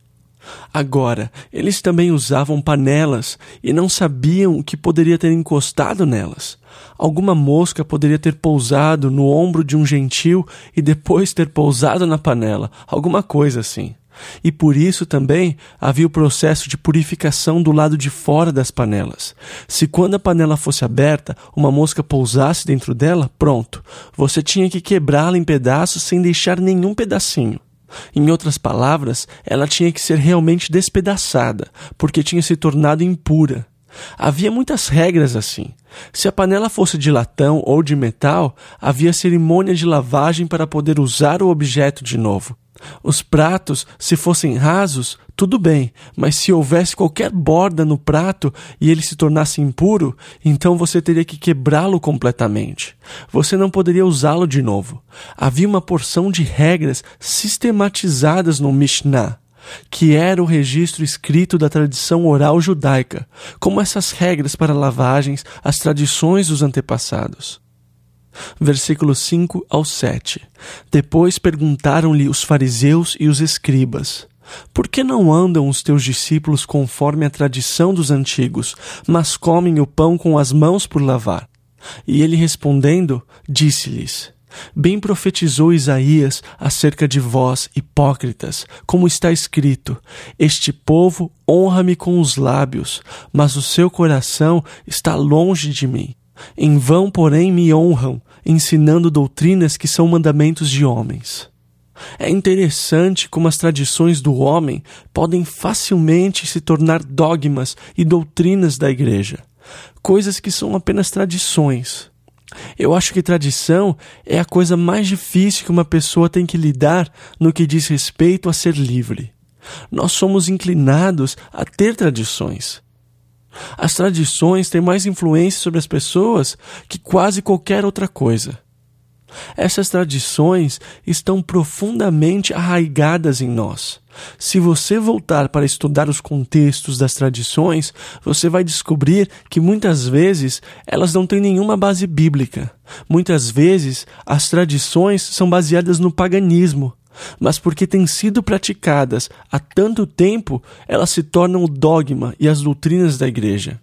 Agora, eles também usavam panelas e não sabiam o que poderia ter encostado nelas. Alguma mosca poderia ter pousado no ombro de um gentil e depois ter pousado na panela, alguma coisa assim. E por isso também havia o processo de purificação do lado de fora das panelas. Se quando a panela fosse aberta, uma mosca pousasse dentro dela, pronto, você tinha que quebrá-la em pedaços sem deixar nenhum pedacinho. Em outras palavras, ela tinha que ser realmente despedaçada, porque tinha se tornado impura. Havia muitas regras assim. Se a panela fosse de latão ou de metal, havia cerimônia de lavagem para poder usar o objeto de novo. Os pratos, se fossem rasos, tudo bem, mas se houvesse qualquer borda no prato e ele se tornasse impuro, então você teria que quebrá-lo completamente. Você não poderia usá-lo de novo. Havia uma porção de regras sistematizadas no Mishnah, que era o registro escrito da tradição oral judaica, como essas regras para lavagens, as tradições dos antepassados. Versículos cinco ao sete. Depois perguntaram-lhe os fariseus e os escribas: por que não andam os teus discípulos conforme a tradição dos antigos, mas comem o pão com as mãos por lavar? E ele respondendo, disse-lhes: bem profetizou Isaías acerca de vós, hipócritas, como está escrito: este povo honra-me com os lábios, mas o seu coração está longe de mim. Em vão, porém, me honram, ensinando doutrinas que são mandamentos de homens. É interessante como as tradições do homem podem facilmente se tornar dogmas e doutrinas da igreja, coisas que são apenas tradições. Eu acho que tradição é a coisa mais difícil que uma pessoa tem que lidar no que diz respeito a ser livre. Nós somos inclinados a ter tradições. As tradições têm mais influência sobre as pessoas que quase qualquer outra coisa. Essas tradições estão profundamente arraigadas em nós. Se você voltar para estudar os contextos das tradições, você vai descobrir que muitas vezes elas não têm nenhuma base bíblica. Muitas vezes as tradições são baseadas no paganismo. mas porque têm sido praticadas há tanto tempo, elas se tornam o dogma e as doutrinas da igreja.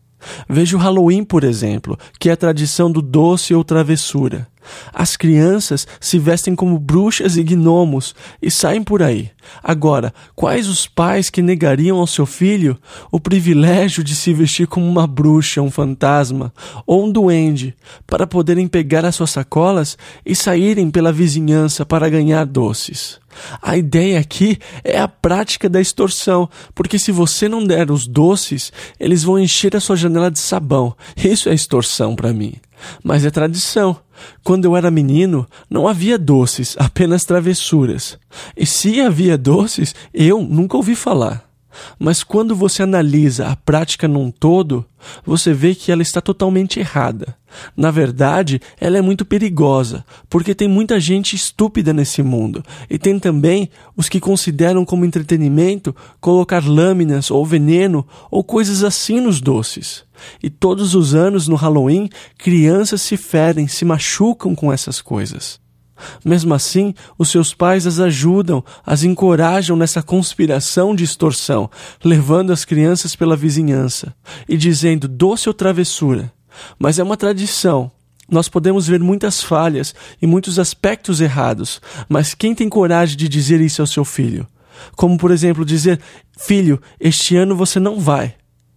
Veja o Halloween, por exemplo, que é a tradição do doce ou travessura. As crianças se vestem como bruxas e gnomos e saem por aí. Agora, quais os pais que negariam ao seu filho o privilégio de se vestir como uma bruxa, um fantasma ou um duende, para poderem pegar as suas sacolas e saírem pela vizinhança para ganhar doces? A ideia aqui é a prática da extorsão, porque se você não der os doces, eles vão encher a sua janela de sabão. Isso é extorsão para mim. Mas é tradição. Quando eu era menino, não havia doces, apenas travessuras. E se havia doces, eu nunca ouvi falar. Mas quando você analisa a prática num todo, você vê que ela está totalmente errada. Na verdade, ela é muito perigosa, porque tem muita gente estúpida nesse mundo. E tem também os que consideram como entretenimento colocar lâminas ou veneno ou coisas assim nos doces. E todos os anos no Halloween, crianças se ferem, se machucam com essas coisas. Mesmo assim, os seus pais as ajudam, as encorajam nessa conspiração de extorsão, levando as crianças pela vizinhança e dizendo doce ou travessura. Mas é uma tradição. Nós podemos ver muitas falhas e muitos aspectos errados, mas quem tem coragem de dizer isso ao seu filho? Como, por exemplo, dizer, filho, este ano você não vai.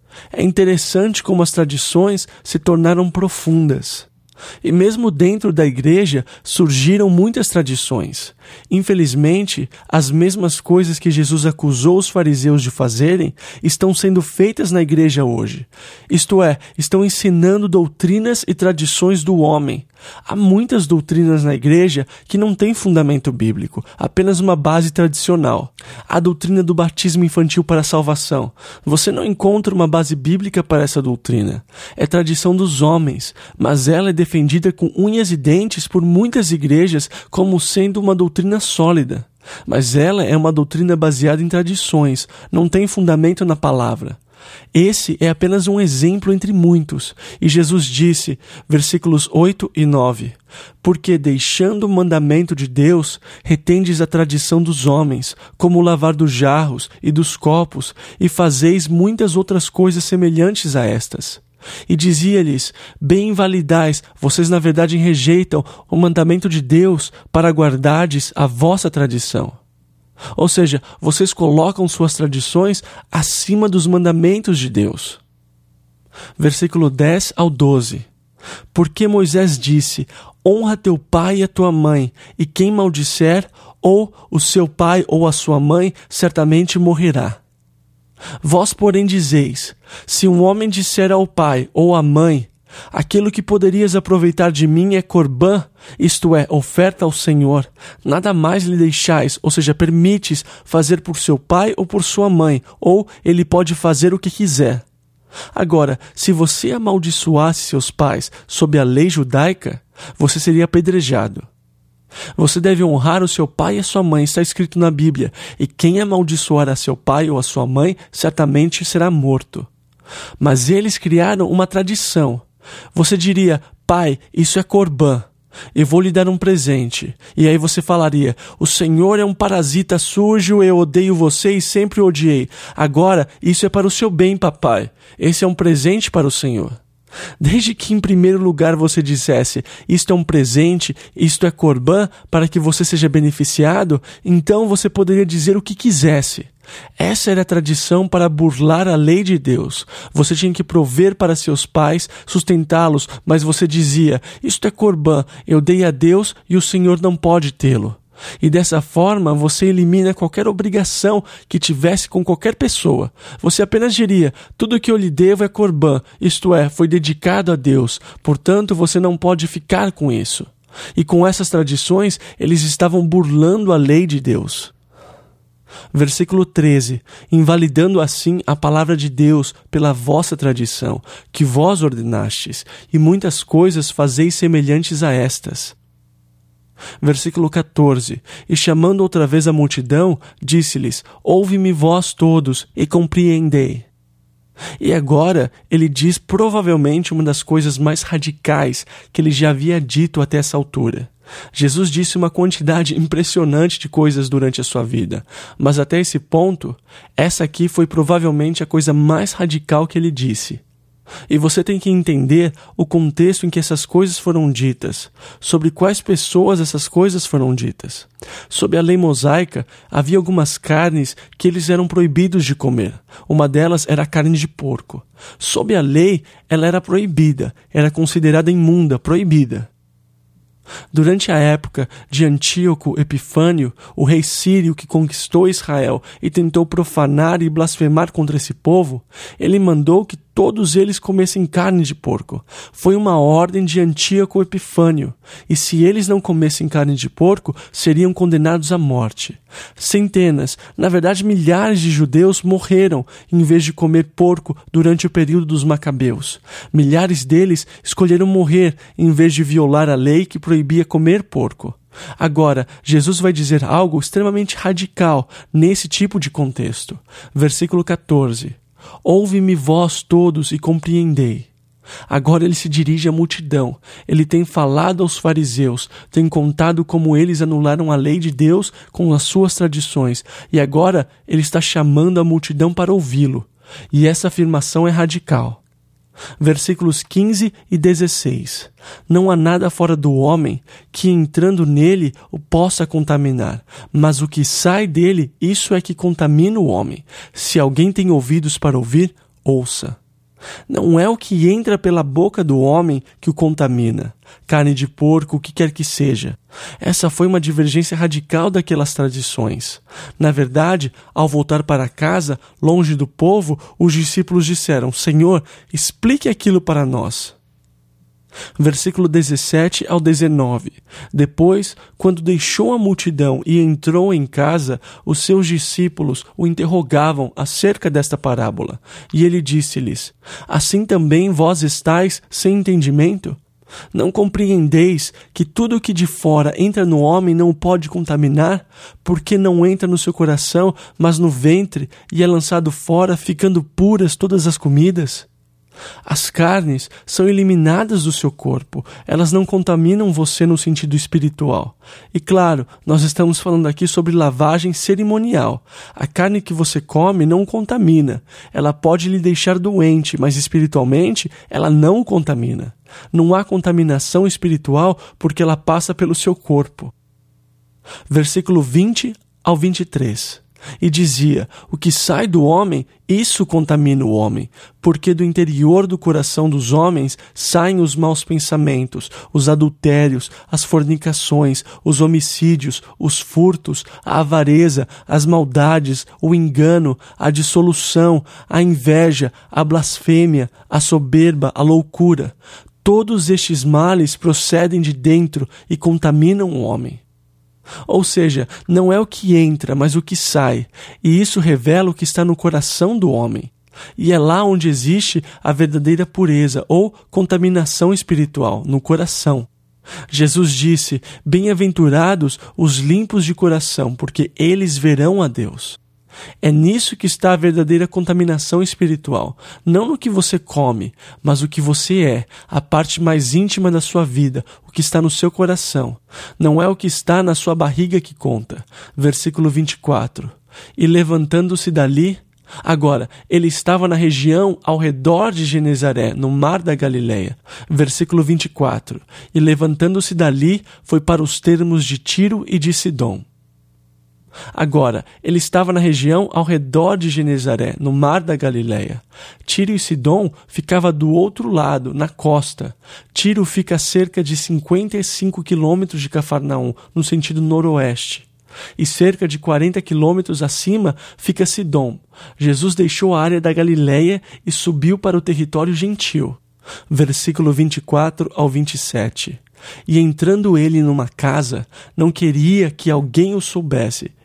É interessante como as tradições se tornaram profundas. E mesmo dentro da igreja surgiram muitas tradições. Infelizmente, as mesmas coisas que Jesus acusou os fariseus de fazerem estão sendo feitas na igreja hoje. Isto é, estão ensinando doutrinas e tradições do homem. Há muitas doutrinas na igreja que não têm fundamento bíblico, apenas uma base tradicional. A doutrina do batismo infantil para a salvação. Você não encontra uma base bíblica para essa doutrina. É tradição dos homens, mas ela é defendida com unhas e dentes por muitas igrejas como sendo uma doutrina sólida. Mas ela é uma doutrina baseada em tradições, não tem fundamento na palavra. Esse é apenas um exemplo entre muitos. E Jesus disse, versículos oito e nove, porque deixando o mandamento de Deus, retendes a tradição dos homens, como o lavar dos jarros e dos copos, e fazeis muitas outras coisas semelhantes a estas. E dizia-lhes, bem invalidais, vocês na verdade rejeitam o mandamento de Deus para guardardes a vossa tradição. Ou seja, vocês colocam suas tradições acima dos mandamentos de Deus. Versículo dez ao doze. Porque Moisés disse, honra teu pai e a tua mãe, e quem maldisser, ou o seu pai ou a sua mãe, certamente morrerá. Vós, porém, dizeis, se um homem disser ao pai ou à mãe, aquilo que poderias aproveitar de mim é corbã, isto é, oferta ao Senhor, nada mais lhe deixais, ou seja, permites fazer por seu pai ou por sua mãe, ou ele pode fazer o que quiser. Agora, se você amaldiçoasse seus pais sob a lei judaica, você seria apedrejado. Você deve honrar o seu pai e a sua mãe, está escrito na Bíblia, e quem amaldiçoar a seu pai ou a sua mãe, certamente será morto. Mas eles criaram uma tradição. Você diria, pai, isso é corbã, eu vou lhe dar um presente. E aí você falaria, o Senhor é um parasita sujo, eu odeio você e sempre o odiei. Agora, isso é para o seu bem, papai. Esse é um presente para o Senhor. Desde que em primeiro lugar você dissesse, isto é um presente, isto é corbã, para que você seja beneficiado, então você poderia dizer o que quisesse. Essa era a tradição para burlar a lei de Deus. Você tinha que prover para seus pais, sustentá-los, mas você dizia, isto é corbã, eu dei a Deus e o Senhor não pode tê-lo. E dessa forma você elimina qualquer obrigação que tivesse com qualquer pessoa. Você apenas diria, tudo que eu lhe devo é corbã, isto é, foi dedicado a Deus, portanto você não pode ficar com isso. E com essas tradições, eles estavam burlando a lei de Deus. Versículo treze, invalidando assim a palavra de Deus pela vossa tradição, que vós ordenastes, e muitas coisas fazeis semelhantes a estas. Versículo quatorze, e chamando outra vez a multidão, disse-lhes, ouve-me vós todos, e compreendei. E agora ele diz provavelmente uma das coisas mais radicais que ele já havia dito até essa altura. Jesus disse uma quantidade impressionante de coisas durante a sua vida, mas até esse ponto, essa aqui foi provavelmente a coisa mais radical que ele disse. E você tem que entender o contexto em que essas coisas foram ditas, sobre quais pessoas essas coisas foram ditas. Sob a lei mosaica, havia algumas carnes que eles eram proibidos de comer. Uma delas era a carne de porco. Sob a lei, ela era proibida, era considerada imunda, proibida. Durante a época de Antíoco Epifânio, o rei sírio que conquistou Israel e tentou profanar e blasfemar contra esse povo, ele mandou que todos eles comessem carne de porco. Foi uma ordem de Antíoco Epifânio, e se eles não comessem carne de porco, seriam condenados à morte. Centenas, na verdade milhares de judeus morreram em vez de comer porco durante o período dos Macabeus. Milhares deles escolheram morrer em vez de violar a lei que proibia comer porco. Agora, Jesus vai dizer algo extremamente radical nesse tipo de contexto. Versículo catorze. Ouve-me vós todos e compreendei. Agora ele se dirige à multidão. Ele tem falado aos fariseus, tem contado como eles anularam a lei de Deus com as suas tradições, e agora ele está chamando a multidão para ouvi-lo. E essa afirmação é radical. Versículos quinze e dezesseis. Não há nada fora do homem que, entrando nele, o possa contaminar, mas o que sai dele, isso é que contamina o homem. Se alguém tem ouvidos para ouvir, ouça. Não é o que entra pela boca do homem que o contamina, carne de porco, o que quer que seja. Essa foi uma divergência radical daquelas tradições. Na verdade, ao voltar para casa, longe do povo, os discípulos disseram: Senhor, explique aquilo para nós. Versículo dezessete ao dezenove. Depois, quando deixou a multidão e entrou em casa, os seus discípulos o interrogavam acerca desta parábola. E ele disse-lhes: Assim também vós estáis sem entendimento? Não compreendeis que tudo o que de fora entra no homem não o pode contaminar, porque não entra no seu coração, mas no ventre, e é lançado fora, ficando puras todas as comidas? As carnes são eliminadas do seu corpo, elas não contaminam você no sentido espiritual. E claro, nós estamos falando aqui sobre lavagem cerimonial. A carne que você come não contamina, ela pode lhe deixar doente, mas espiritualmente ela não o contamina. Não há contaminação espiritual porque ela passa pelo seu corpo. Versículo vinte ao vinte e três. E dizia: o que sai do homem, isso contamina o homem, porque do interior do coração dos homens saem os maus pensamentos, os adultérios, as fornicações, os homicídios, os furtos, a avareza, as maldades, o engano, a dissolução, a inveja, a blasfêmia, a soberba, a loucura. Todos estes males procedem de dentro e contaminam o homem. Ou seja, não é o que entra, mas o que sai, e isso revela o que está no coração do homem. E é lá onde existe a verdadeira pureza ou contaminação espiritual, no coração. Jesus disse: Bem-aventurados os limpos de coração, porque eles verão a Deus. É nisso que está a verdadeira contaminação espiritual, não no que você come, mas o que você é, a parte mais íntima da sua vida, o que está no seu coração. Não é o que está na sua barriga que conta. Versículo vinte e quatro. E levantando-se dali... Agora, ele estava na região ao redor de Genezaré, no mar da Galileia. Versículo vinte e quatro. E levantando-se dali, foi para os termos de Tiro e de Sidom. Agora, ele estava na região ao redor de Genezaré, no mar da Galileia. Tiro e Sidom ficava do outro lado, na costa. Tiro fica a cerca de cinquenta e cinco quilômetros de Cafarnaum, no sentido noroeste. E cerca de quarenta quilômetros acima fica Sidom. Jesus deixou a área da Galileia e subiu para o território gentil. Versículo vinte e quatro ao vinte e sete. E entrando ele numa casa, não queria que alguém o soubesse.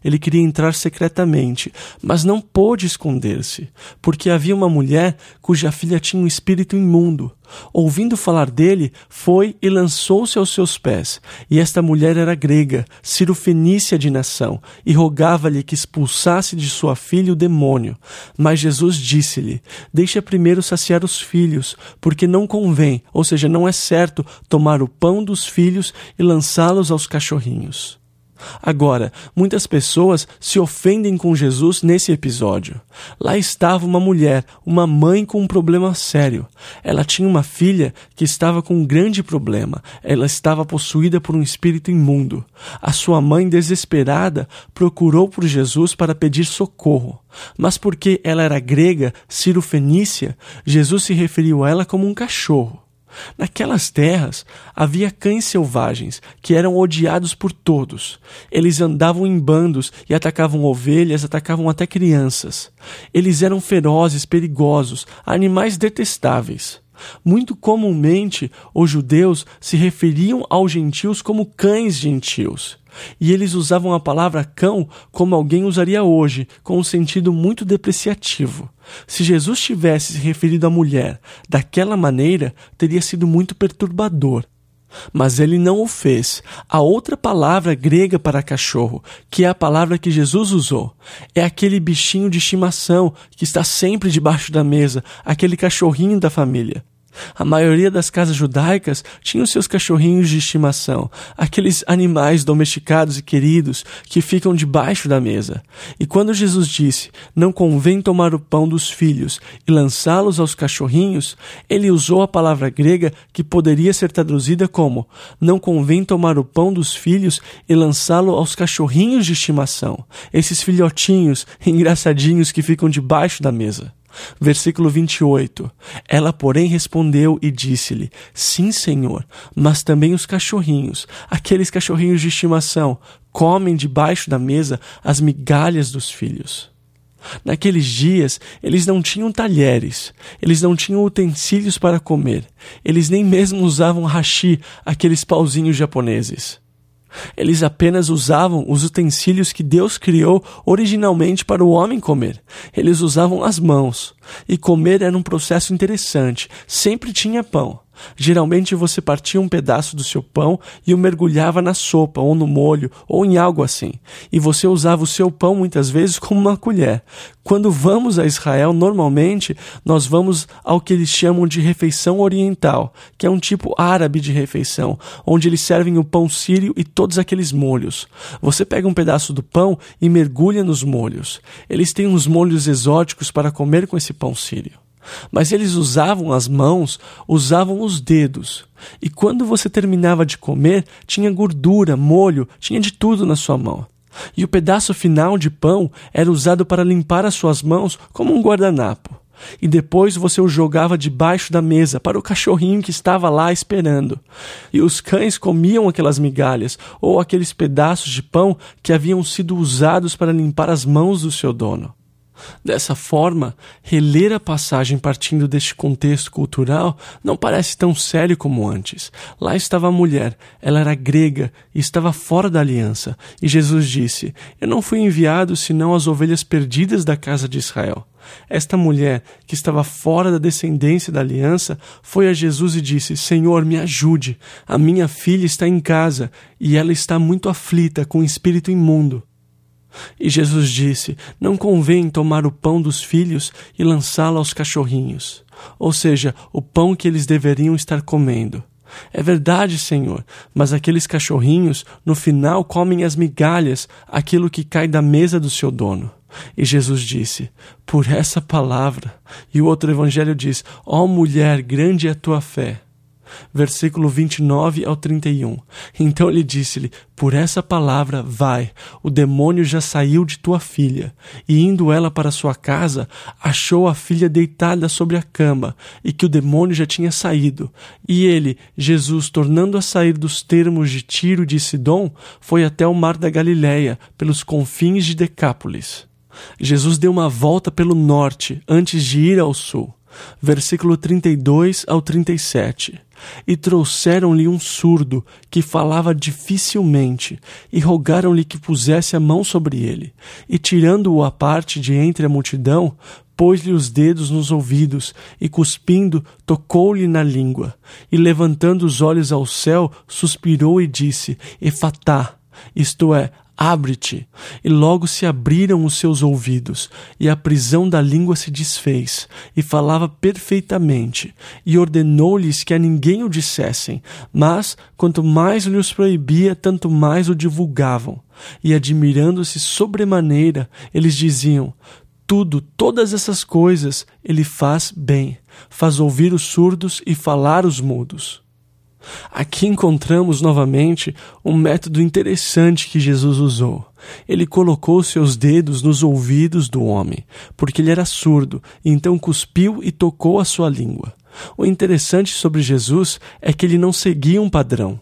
ele queria entrar secretamente, mas não pôde esconder-se, porque havia uma mulher cuja filha tinha um espírito imundo. Ouvindo falar dele, foi e lançou-se aos seus pés. E esta mulher era grega, cirofenícia de nação, e rogava-lhe que expulsasse de sua filha o demônio. Mas Jesus disse-lhe: deixa primeiro saciar os filhos, porque não convém, ou seja, não é certo, tomar o pão dos filhos e lançá-los aos cachorrinhos. Agora, muitas pessoas se ofendem com Jesus nesse episódio. Lá estava uma mulher, uma mãe com um problema sério. Ela tinha uma filha que estava com um grande problema. Ela estava possuída por um espírito imundo. A sua mãe, desesperada, procurou por Jesus para pedir socorro. Mas porque ela era grega, cirofenícia, Jesus se referiu a ela como um cachorro. Naquelas terras havia cães selvagens que eram odiados por todos. Eles andavam em bandos e atacavam ovelhas, atacavam até crianças. Eles eram ferozes, perigosos, animais detestáveis. Muito comumente, os judeus se referiam aos gentios como cães gentios. E eles usavam a palavra cão como alguém usaria hoje, com um sentido muito depreciativo. Se Jesus tivesse se referido à mulher daquela maneira, teria sido muito perturbador. Mas ele não o fez. A outra palavra grega para cachorro, que é a palavra que Jesus usou, é aquele bichinho de estimação que está sempre debaixo da mesa, aquele cachorrinho da família. A maioria das casas judaicas tinham seus cachorrinhos de estimação, aqueles animais domesticados e queridos que ficam debaixo da mesa. E quando Jesus disse, não convém tomar o pão dos filhos e lançá-los aos cachorrinhos, ele usou a palavra grega que poderia ser traduzida como, não convém tomar o pão dos filhos e lançá-lo aos cachorrinhos de estimação, esses filhotinhos engraçadinhos que ficam debaixo da mesa. Versículo vinte e oito. Ela, porém, respondeu e disse-lhe, sim, Senhor, mas também os cachorrinhos, aqueles cachorrinhos de estimação, comem debaixo da mesa as migalhas dos filhos. Naqueles dias, eles não tinham talheres, eles não tinham utensílios para comer, eles nem mesmo usavam hashi, aqueles pauzinhos japoneses. Eles apenas usavam os utensílios que Deus criou originalmente para o homem comer. Eles usavam as mãos. E comer era um processo interessante. Sempre tinha pão. Geralmente você partia um pedaço do seu pão e o mergulhava na sopa, ou no molho, ou em algo assim. E você usava o seu pão muitas vezes como uma colher. Quando vamos a Israel, normalmente nós vamos ao que eles chamam de refeição oriental, que é um tipo árabe de refeição, onde eles servem o pão sírio e todos aqueles molhos. Você pega um pedaço do pão e mergulha nos molhos. Eles têm uns molhos exóticos para comer com esse pão sírio. Mas eles usavam as mãos, usavam os dedos. E quando você terminava de comer, tinha gordura, molho, tinha de tudo na sua mão. E o pedaço final de pão era usado para limpar as suas mãos como um guardanapo. E depois você o jogava debaixo da mesa para o cachorrinho que estava lá esperando. E os cães comiam aquelas migalhas ou aqueles pedaços de pão que haviam sido usados para limpar as mãos do seu dono. Dessa forma, reler a passagem partindo deste contexto cultural não parece tão sério como antes. Lá estava a mulher, ela era grega e estava fora da aliança. E Jesus disse, eu não fui enviado senão as ovelhas perdidas da casa de Israel. Esta mulher, que estava fora da descendência da aliança, foi a Jesus e disse, Senhor, me ajude, a minha filha está em casa e ela está muito aflita com o espírito imundo. E Jesus disse, não convém tomar o pão dos filhos e lançá-lo aos cachorrinhos, ou seja, o pão que eles deveriam estar comendo. É verdade, Senhor, mas aqueles cachorrinhos, no final, comem as migalhas, aquilo que cai da mesa do seu dono. E Jesus disse, por essa palavra, e o outro evangelho diz, ó mulher, grande é a tua fé. Versículo vinte e nove ao trinta e um. Então ele disse-lhe, por essa palavra, vai, o demônio já saiu de tua filha. E indo ela para sua casa, achou a filha deitada sobre a cama, e que o demônio já tinha saído. E ele, Jesus, tornando a sair dos termos de Tiro e de Sidom, foi até o mar da Galileia, pelos confins de Decápolis. Jesus deu uma volta pelo norte, antes de ir ao sul. Versículo trinta e dois ao trinta e sete. E trouxeram-lhe um surdo, que falava dificilmente, e rogaram-lhe que pusesse a mão sobre ele. E tirando-o à parte de entre a multidão, pôs-lhe os dedos nos ouvidos, e cuspindo, tocou-lhe na língua. E levantando os olhos ao céu, suspirou e disse: Efatá, isto é, abre-te. E logo se abriram os seus ouvidos, e a prisão da língua se desfez, e falava perfeitamente, e ordenou-lhes que a ninguém o dissessem, mas, quanto mais lhes proibia, tanto mais o divulgavam. E admirando-se sobremaneira, eles diziam: Tudo, todas essas coisas, ele faz bem, faz ouvir os surdos e falar os mudos. Aqui encontramos novamente um método interessante que Jesus usou. Ele colocou seus dedos nos ouvidos do homem, porque ele era surdo, e então cuspiu e tocou a sua língua. O interessante sobre Jesus é que ele não seguia um padrão.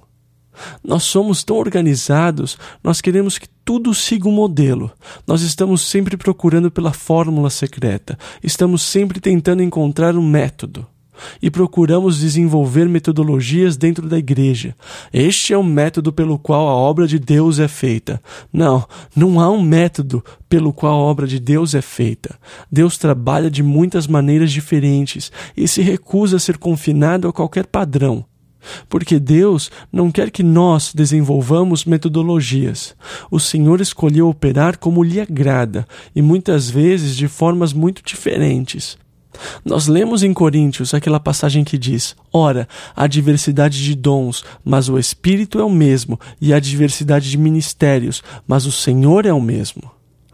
Nós somos tão organizados, nós queremos que tudo siga um modelo. Nós estamos sempre procurando pela fórmula secreta, estamos sempre tentando encontrar um método. E procuramos desenvolver metodologias dentro da igreja. Este é o método pelo qual a obra de Deus é feita. Não, não há um método pelo qual a obra de Deus é feita. Deus trabalha de muitas maneiras diferentes e se recusa a ser confinado a qualquer padrão. Porque Deus não quer que nós desenvolvamos metodologias. O Senhor escolheu operar como lhe agrada e muitas vezes de formas muito diferentes. Nós lemos em Coríntios aquela passagem que diz: Ora, há diversidade de dons, mas o Espírito é o mesmo, e há diversidade de ministérios, mas o Senhor é o mesmo.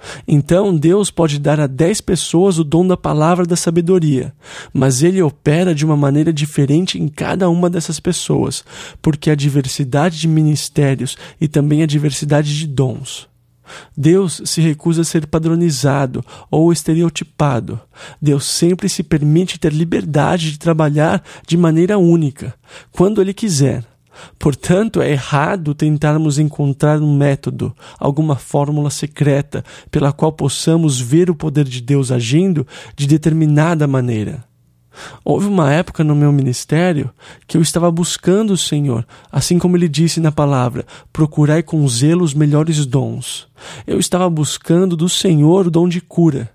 Então Deus pode dar a dez pessoas o dom da palavra da sabedoria, mas Ele opera de uma maneira diferente em cada uma dessas pessoas, porque há diversidade de ministérios e também há diversidade de dons. Deus se recusa a ser padronizado ou estereotipado. Deus sempre se permite ter liberdade de trabalhar de maneira única, quando Ele quiser. Portanto, é errado tentarmos encontrar um método, alguma fórmula secreta pela qual possamos ver o poder de Deus agindo de determinada maneira. Houve uma época no meu ministério que eu estava buscando o Senhor, assim como Ele disse na palavra: procurai com zelo os melhores dons. Eu estava buscando do Senhor o dom de cura.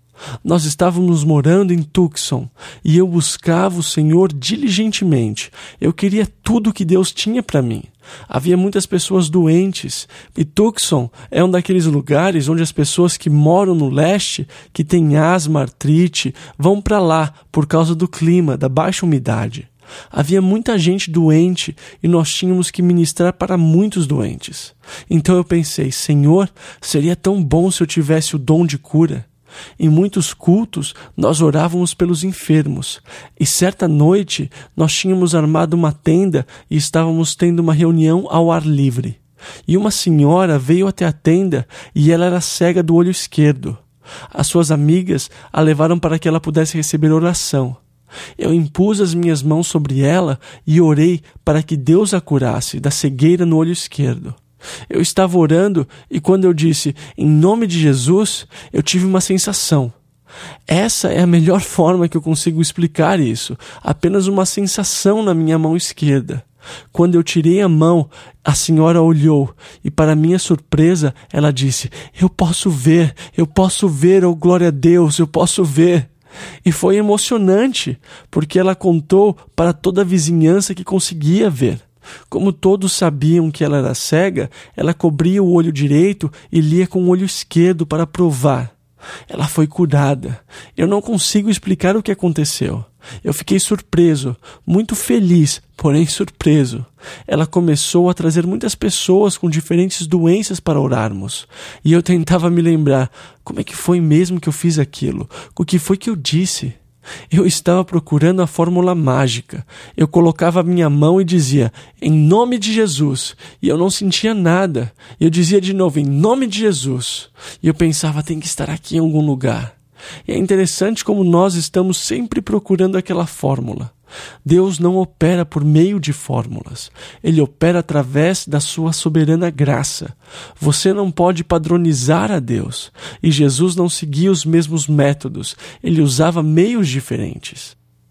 Nós estávamos morando em Tucson e eu buscava o Senhor diligentemente. Eu queria tudo que Deus tinha para mim. Havia muitas pessoas doentes e Tucson é um daqueles lugares onde as pessoas que moram no leste, que têm asma, artrite, vão para lá por causa do clima, da baixa umidade. Havia muita gente doente e nós tínhamos que ministrar para muitos doentes. Então eu pensei: Senhor, seria tão bom se eu tivesse o dom de cura. Em muitos cultos, nós orávamos pelos enfermos. E certa noite, nós tínhamos armado uma tenda e estávamos tendo uma reunião ao ar livre. E uma senhora veio até a tenda e ela era cega do olho esquerdo. As suas amigas a levaram para que ela pudesse receber oração. Eu impus as minhas mãos sobre ela e orei para que Deus a curasse da cegueira no olho esquerdo. Eu estava orando e quando eu disse, em nome de Jesus, eu tive uma sensação. Essa é a melhor forma que eu consigo explicar isso. Apenas uma sensação na minha mão esquerda. Quando eu tirei a mão, a senhora olhou e, para minha surpresa, ela disse, eu posso ver, eu posso ver, oh glória a Deus, eu posso ver. E foi emocionante, porque ela contou para toda a vizinhança que conseguia ver. Como todos sabiam que ela era cega, ela cobria o olho direito e lia com o olho esquerdo para provar. Ela foi curada. Eu não consigo explicar o que aconteceu. Eu fiquei surpreso, muito feliz, porém surpreso. Ela começou a trazer muitas pessoas com diferentes doenças para orarmos. E eu tentava me lembrar, como é que foi mesmo que eu fiz aquilo? O que foi que eu disse? Eu estava procurando a fórmula mágica. Eu colocava a minha mão e dizia, em nome de Jesus. E eu não sentia nada. Eu dizia de novo, em nome de Jesus. E eu pensava, tem que estar aqui em algum lugar. E é interessante como nós estamos sempre procurando aquela fórmula. Deus não opera por meio de fórmulas. Ele opera através da sua soberana graça. Você não pode padronizar a Deus. E Jesus não seguia os mesmos métodos. Ele usava meios diferentes.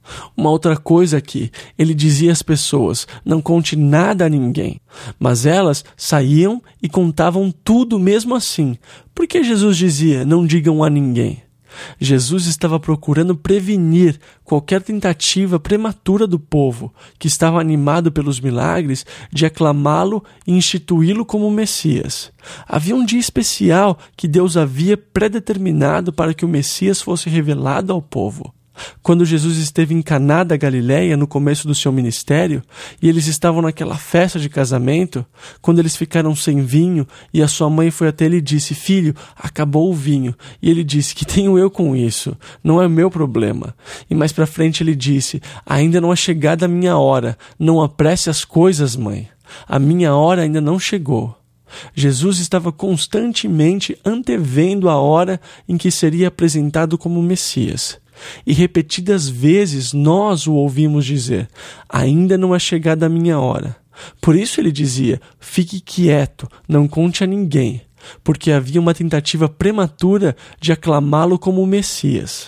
Uma outra coisa que ele dizia às pessoas: não conte nada a ninguém. Mas elas saíam e contavam tudo mesmo assim. Por que Jesus dizia: não digam a ninguém? Jesus estava procurando prevenir qualquer tentativa prematura do povo, que estava animado pelos milagres, de aclamá-lo e instituí-lo como Messias. Havia um dia especial que Deus havia predeterminado para que o Messias fosse revelado ao povo. Quando Jesus esteve em Caná da Galileia, no começo do seu ministério, e eles estavam naquela festa de casamento, quando eles ficaram sem vinho, e a sua mãe foi até ele e disse: filho, acabou o vinho. E ele disse: que tenho eu com isso? Não é meu problema. E mais para frente ele disse: ainda não é chegada a minha hora. Não apresse as coisas, mãe. A minha hora ainda não chegou. Jesus estava constantemente antevendo a hora em que seria apresentado como Messias. E repetidas vezes nós o ouvimos dizer: ainda não é chegada a minha hora. Por isso ele dizia: fique quieto, não conte a ninguém, porque havia uma tentativa prematura de aclamá-lo como Messias.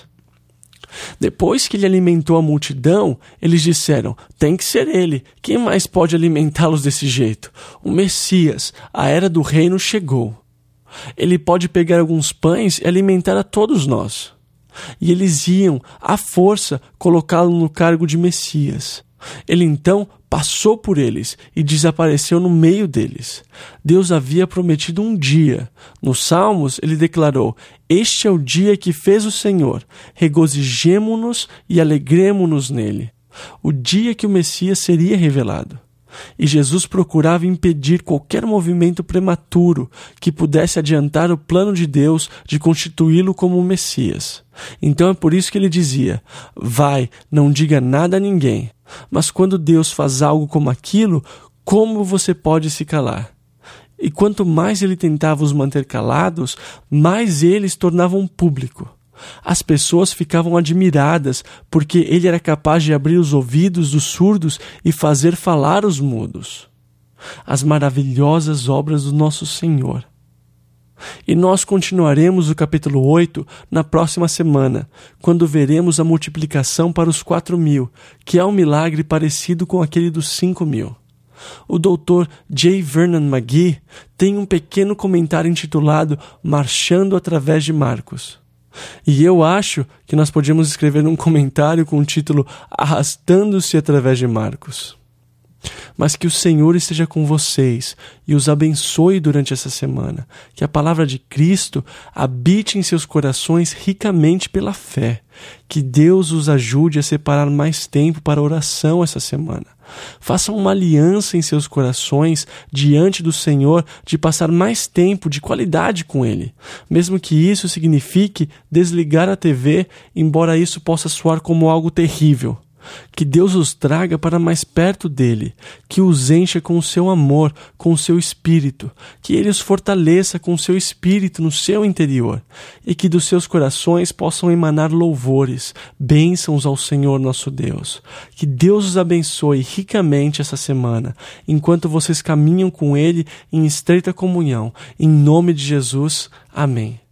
Depois que ele alimentou a multidão, eles disseram: tem que ser ele. Quem mais pode alimentá-los desse jeito? O Messias, a era do reino chegou. Ele pode pegar alguns pães e alimentar a todos nós. E eles iam, à força, colocá-lo no cargo de Messias. Ele então passou por eles e desapareceu no meio deles. Deus havia prometido um dia. Nos Salmos, ele declarou: este é o dia que fez o Senhor. Regozijemo-nos e alegremo-nos nele. O dia que o Messias seria revelado. E Jesus procurava impedir qualquer movimento prematuro que pudesse adiantar o plano de Deus de constituí-lo como o Messias. Então é por isso que ele dizia: vai, não diga nada a ninguém. Mas quando Deus faz algo como aquilo, como você pode se calar? E quanto mais ele tentava os manter calados, mais eles tornavam público. As pessoas ficavam admiradas, porque ele era capaz de abrir os ouvidos dos surdos e fazer falar os mudos. As maravilhosas obras do nosso Senhor. E nós continuaremos o capítulo oito na próxima semana, quando veremos a multiplicação para os quatro mil, que é um milagre parecido com aquele dos cinco mil. O doutor J. Vernon McGee tem um pequeno comentário intitulado Marchando através de Marcos. E eu acho que nós podíamos escrever um comentário com o título Arrastando-se através de Marcos. Mas que o Senhor esteja com vocês e os abençoe durante essa semana. Que a palavra de Cristo habite em seus corações ricamente pela fé. Que Deus os ajude a separar mais tempo para oração essa semana. Façam uma aliança em seus corações diante do Senhor de passar mais tempo de qualidade com Ele. Mesmo que isso signifique desligar a T V, embora isso possa soar como algo terrível. Que Deus os traga para mais perto dele, que os encha com o seu amor, com o seu espírito, que ele os fortaleça com o seu espírito no seu interior, e que dos seus corações possam emanar louvores, bênçãos ao Senhor nosso Deus. Que Deus os abençoe ricamente essa semana, enquanto vocês caminham com ele em estreita comunhão. Em nome de Jesus, amém.